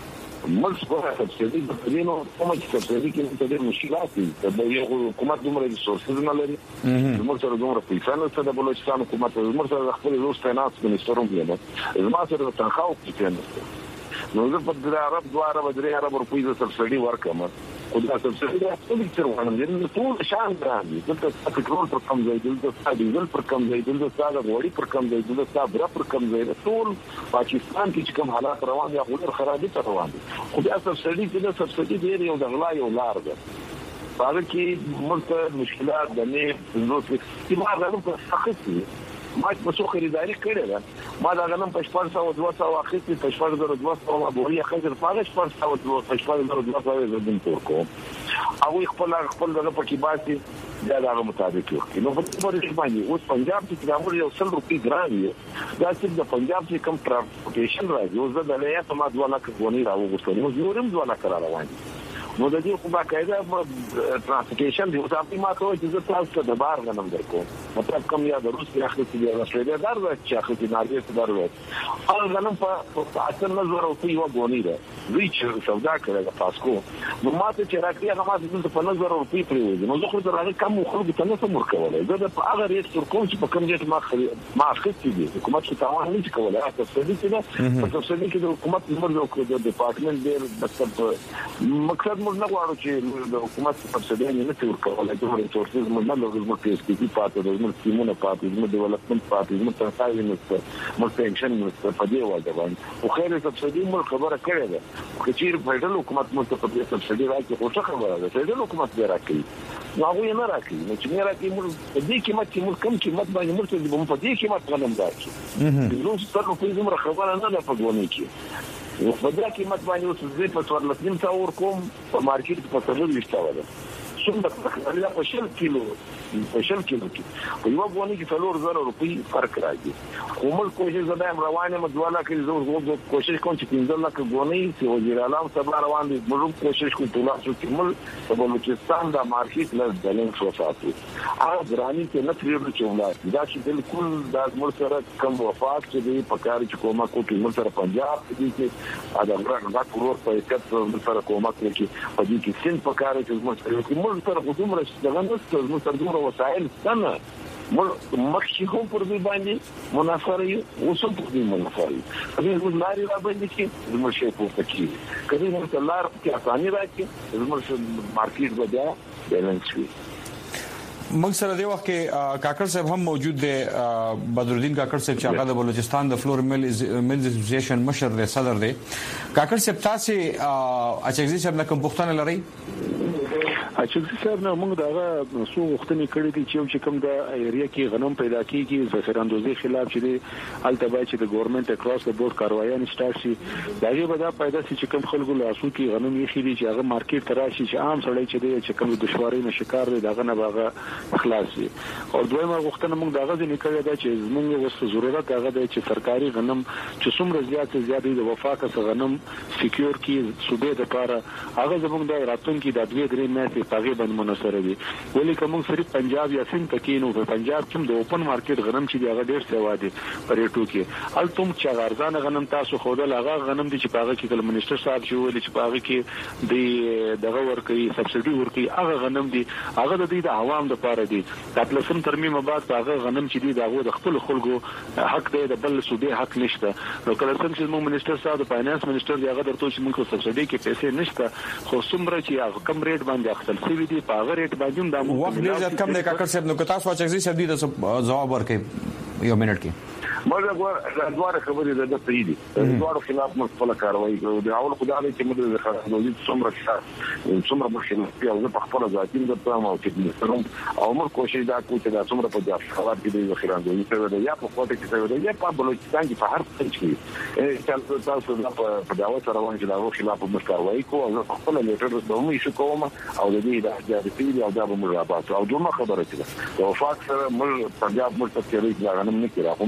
Speaker 8: ملک څنګه سبسيډي د پلينو کومه سبسيډي کې ته ډېر مشکلات دي د یو حکومت دومره ریسورسز نه لري موږ سره دومره پیسې نه څه د بلوچستان حکومت موږ سره خپل روس فینانس منسټر هم دی زما سره تنخواه کې نو زه په درې عرب دوه عرب درې عرب روپۍ د سبسيډي ورکم خو دا سبسيډي د خپل تر باندې د ټول شان راځي دلته پټرول پر کم ځای دلته ډیزل پر کم ځای دلته ساده غوړي پر کم ځای دلته صابره پر کم ځای ټول پاکستان کې کوم حالات روان دي خو خرابې ته روان دي خو دا سبسيډي د سبسيډي ډېر یو د غلا یو لار ده هغه کې موږ مشکلات د نه نو چې ما غواړم په حقیقت ما په څو خریداري کړې ده ما دا غنم په شپږ سوه دوه سوه اخیستي په شپږ زره دوه سوه بوري اخیستل په شپږ سوه دوه په شپږ زره دوه سوه زدن تور کوم او خپل خپل دغه پکې باسي دا دغه مطابق وکړي نو په دې باندې اوس پنجاب کې د امر یو سل روپۍ ګران دی دا چې د پنجاب چې کم ټرانسپورټیشن راځي اوس د لایق ما دوه لک غونی راوغوښتل نو زموږ دوه لک را روان دي نو د دې خو باقاعده ترانسپورټیشن دی اوس په ما ته چې زه تاسو ته د بار غنم درکوم مطلب کوم یا د روس په اخر کې د استرالیا دار و چې اخر کې نارې ته دار و هغه غنم په اصل نظر او په یو غونی ده دوی چې سودا کړل د پاسکو نو ماته چې راکړي هغه ماته په نظر او په پریوځي نو زه خو درغه کم خلکو ته نه سم ورکولای زه د هغه ریټ تر کوم چې په کوم ځای ما خري ما اخیستي دي حکومت څه تاوان نه کوي هغه څه دي چې په څه دي چې د حکومت زموږ د ډپارټمنټ ډیر مطلب مقصد موږ نه غواړو چې د حکومت سبسيډي نه څور کولای چې موږ ریسورسز موږ نه لږ موږ کې سپیډي پاتې د موږ سیمونه پاتې موږ ډیولپمنٹ پاتې موږ تنخواهي نشته موږ پنشن نشته په دې وجه باندې خو خیر سبسيډي موږ خبره کړې ده چې چیر فدرال حکومت موږ ته په سبسيډي راځي خو څه خبره ده فدرال حکومت به راکړي نو هغه نه راکړي نو چې نه راکړي موږ په دې قیمت کې موږ کم قیمت باندې موږ ته په دې قیمت غنم دارچو نو څه په دې خبره نه ده په ګونې کې و په دې قیمت باندې اوس زه په څوار لسنیم تا ور کوم په مارکیټ په څلور وشته وله څومره تقریبا په شل کیلو په شل کیلو کې په یو غونی کې څلور زره روپۍ فرق راځي خو موږ کوشش زدایم روانه مدواله کې زه زه کوشش کوم چې پنځه لک غونی چې وزیر اعظم سبا روان دي موږ کوشش کوو ټول چې موږ په بلوچستان د مارکیټ له بیلنس وساتو هغه ګرانی کې نه پریږدو چې ولای دا چې بالکل د موږ سره کوم وفات چې دی په کار چې کومه کوټي موږ سره پنجاب کې چې دا غره پرور په کټ موږ سره کومه کوي په دې کې سین په کار چې موږ سره موږ سره کومه دغه نو موږ سره دومره وسایل څنګه موږ مخکې هم پر دې باندې منافره یو اوس هم پر دې منافره یو کله موږ لاري را باندې کې موږ شي په پکې کله موږ لار کې اساني راځي موږ مارکیټ بیا بیلنس وي
Speaker 2: موږ سره د وخت کې کاکړ صاحب هم موجود دی بدرالدین کاکړ صاحب چې هغه د بلوچستان د فلور ملز ملز اسوسییشن مشر دی صدر دی کاکړ صاحب تاسو اچګزي صاحب نه کوم پوښتنه لرئ
Speaker 7: اچګزي صاحب نه موږ داغه سو وختنی کړی دي چې چې کوم د ایریا کې غنم پیدا کیږي ذخیره اندوزي خلاف چې دی التبا چې د ګورنمنت اکراس د بورډ کاروایان سٹارټ شي داغه به دا پیدا شي چې کوم خلکو لاسو کې غنم یې خېلي چې هغه مارکیټ ته راشي چې عام سړی چې دی چې کوم دشواري نه شکار دی داغه نه باغه خلاص شي او دویمه وختنه موږ داغه ځنې کړی دا چې موږ وسه ضرورت هغه دی چې سرکاري غنم چې څومره زیات زیات د وفاق څخه غنم سکیور کی صوبې د لپاره هغه زموږ د راتلونکو د دوه درې میاشتې پاغي باندې مناسبه دي ولې کوم صرف پنجاب یا سند کې نو په پنجاب کې د اوپن مارکیټ غنم چې هغه ډېر سوا دي پرېټو کې التم چې غرزان غنم تاسو خو د هغه غنم دي چې پاغه کې کله منیسټر صاحب چې ویل چې پاغه کې د دغه ورکي سبسيډي ورکي هغه غنم دي هغه د دې د عوام لپاره دي د پلسم ترمیم بعد هغه غنم چې دي دغه د خپل خلکو حق دی د بل صوبې حق نشته نو کله چې موږ منیسټر صاحب د فاینانس منیسټر دی هغه درته چې موږ سبسيډي کې پیسې نشته خو څومره چې هغه کم ریټ باندې اخیستل شوی دی په هغه ریټ باندې د
Speaker 2: وخت ډیر زیات کم دی کاکړ صاحب نو که تاسو چې زی شدید جواب ورکړئ یو منټ کې
Speaker 8: موږ غواړو دواره خبرې ده د پریدي دواره خلاف موږ خپل کاروایی کوو د اول خدای چې موږ د خلکو څومره شته څومره مشکل او په خپل ذاتي د پام او چې او موږ کوشش دا کوو چې دا څومره په ځای خبر کې د خیراندوی څه دی یا په کوټه کې څه دی یا په بلوچستان کې په هر څه کې چې تاسو په داوا سره روان چې دا خلاف موږ کاروایی کوو او په خپل لیټر د موږ شو کوم او د دې د اجازه او دا به موږ راپاتو او دوه خبره ده او فاکس موږ پنجاب موږ ته کې راغلم نه کړو موږ یو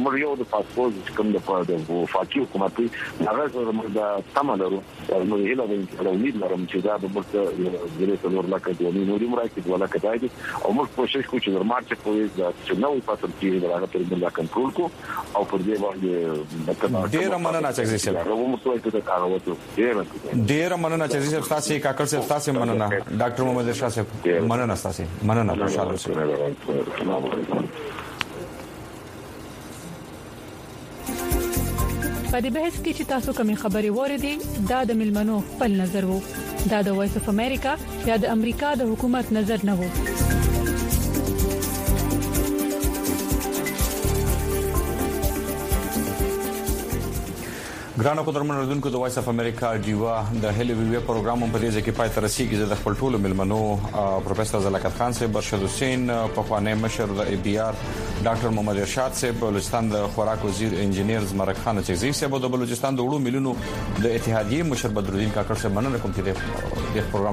Speaker 8: د پاسپورت کوم د وفاقي حکومت هغه زموږ د تملرو نو هیله د امید لرم چې دا د مرته د څلور لکه د نوري مرکز ولا کداید او موږ کوشش کوو چې د مارچ په ویز د نوې فصل کې د هغه پر بل کنټرول کو او پر دې باندې
Speaker 2: ډیر مننه چې زیات
Speaker 8: هغه مو څه ته کاروته ډیر
Speaker 2: ډیر مننه چې زیات تاسو کاکړ صاحب تاسو مننه ډاکټر محمد ارشاد صاحب مننه تاسو مننه خوشاله اوسئ.
Speaker 9: په دې بحث کې چې تاسو کومې خبرې وریدي دا د ملمنو خپل نظر وو دا د وایس اف امریکا یا د امریکا د حکومت نظر نه وو.
Speaker 2: ګرانو قدرمن ردونکو د وایس اف امریکا ډیوا د هلي وی پروګرام په دې ځکه پای تر رسیدي د خپل ټولو ملمنو پروفیسور زلکت خان صاحب برشد حسین په خوانه مشر د ای بي آر ډاکټر محمد ارشاد صاحب بلوچستان د خوراک وزیر انجنیر زمرک خان چغزي صاحب د بلوچستان د وړو ملونو د اتحادیې مشر بدرالدین کاکړ صاحب مننه کوم چې د پروګرام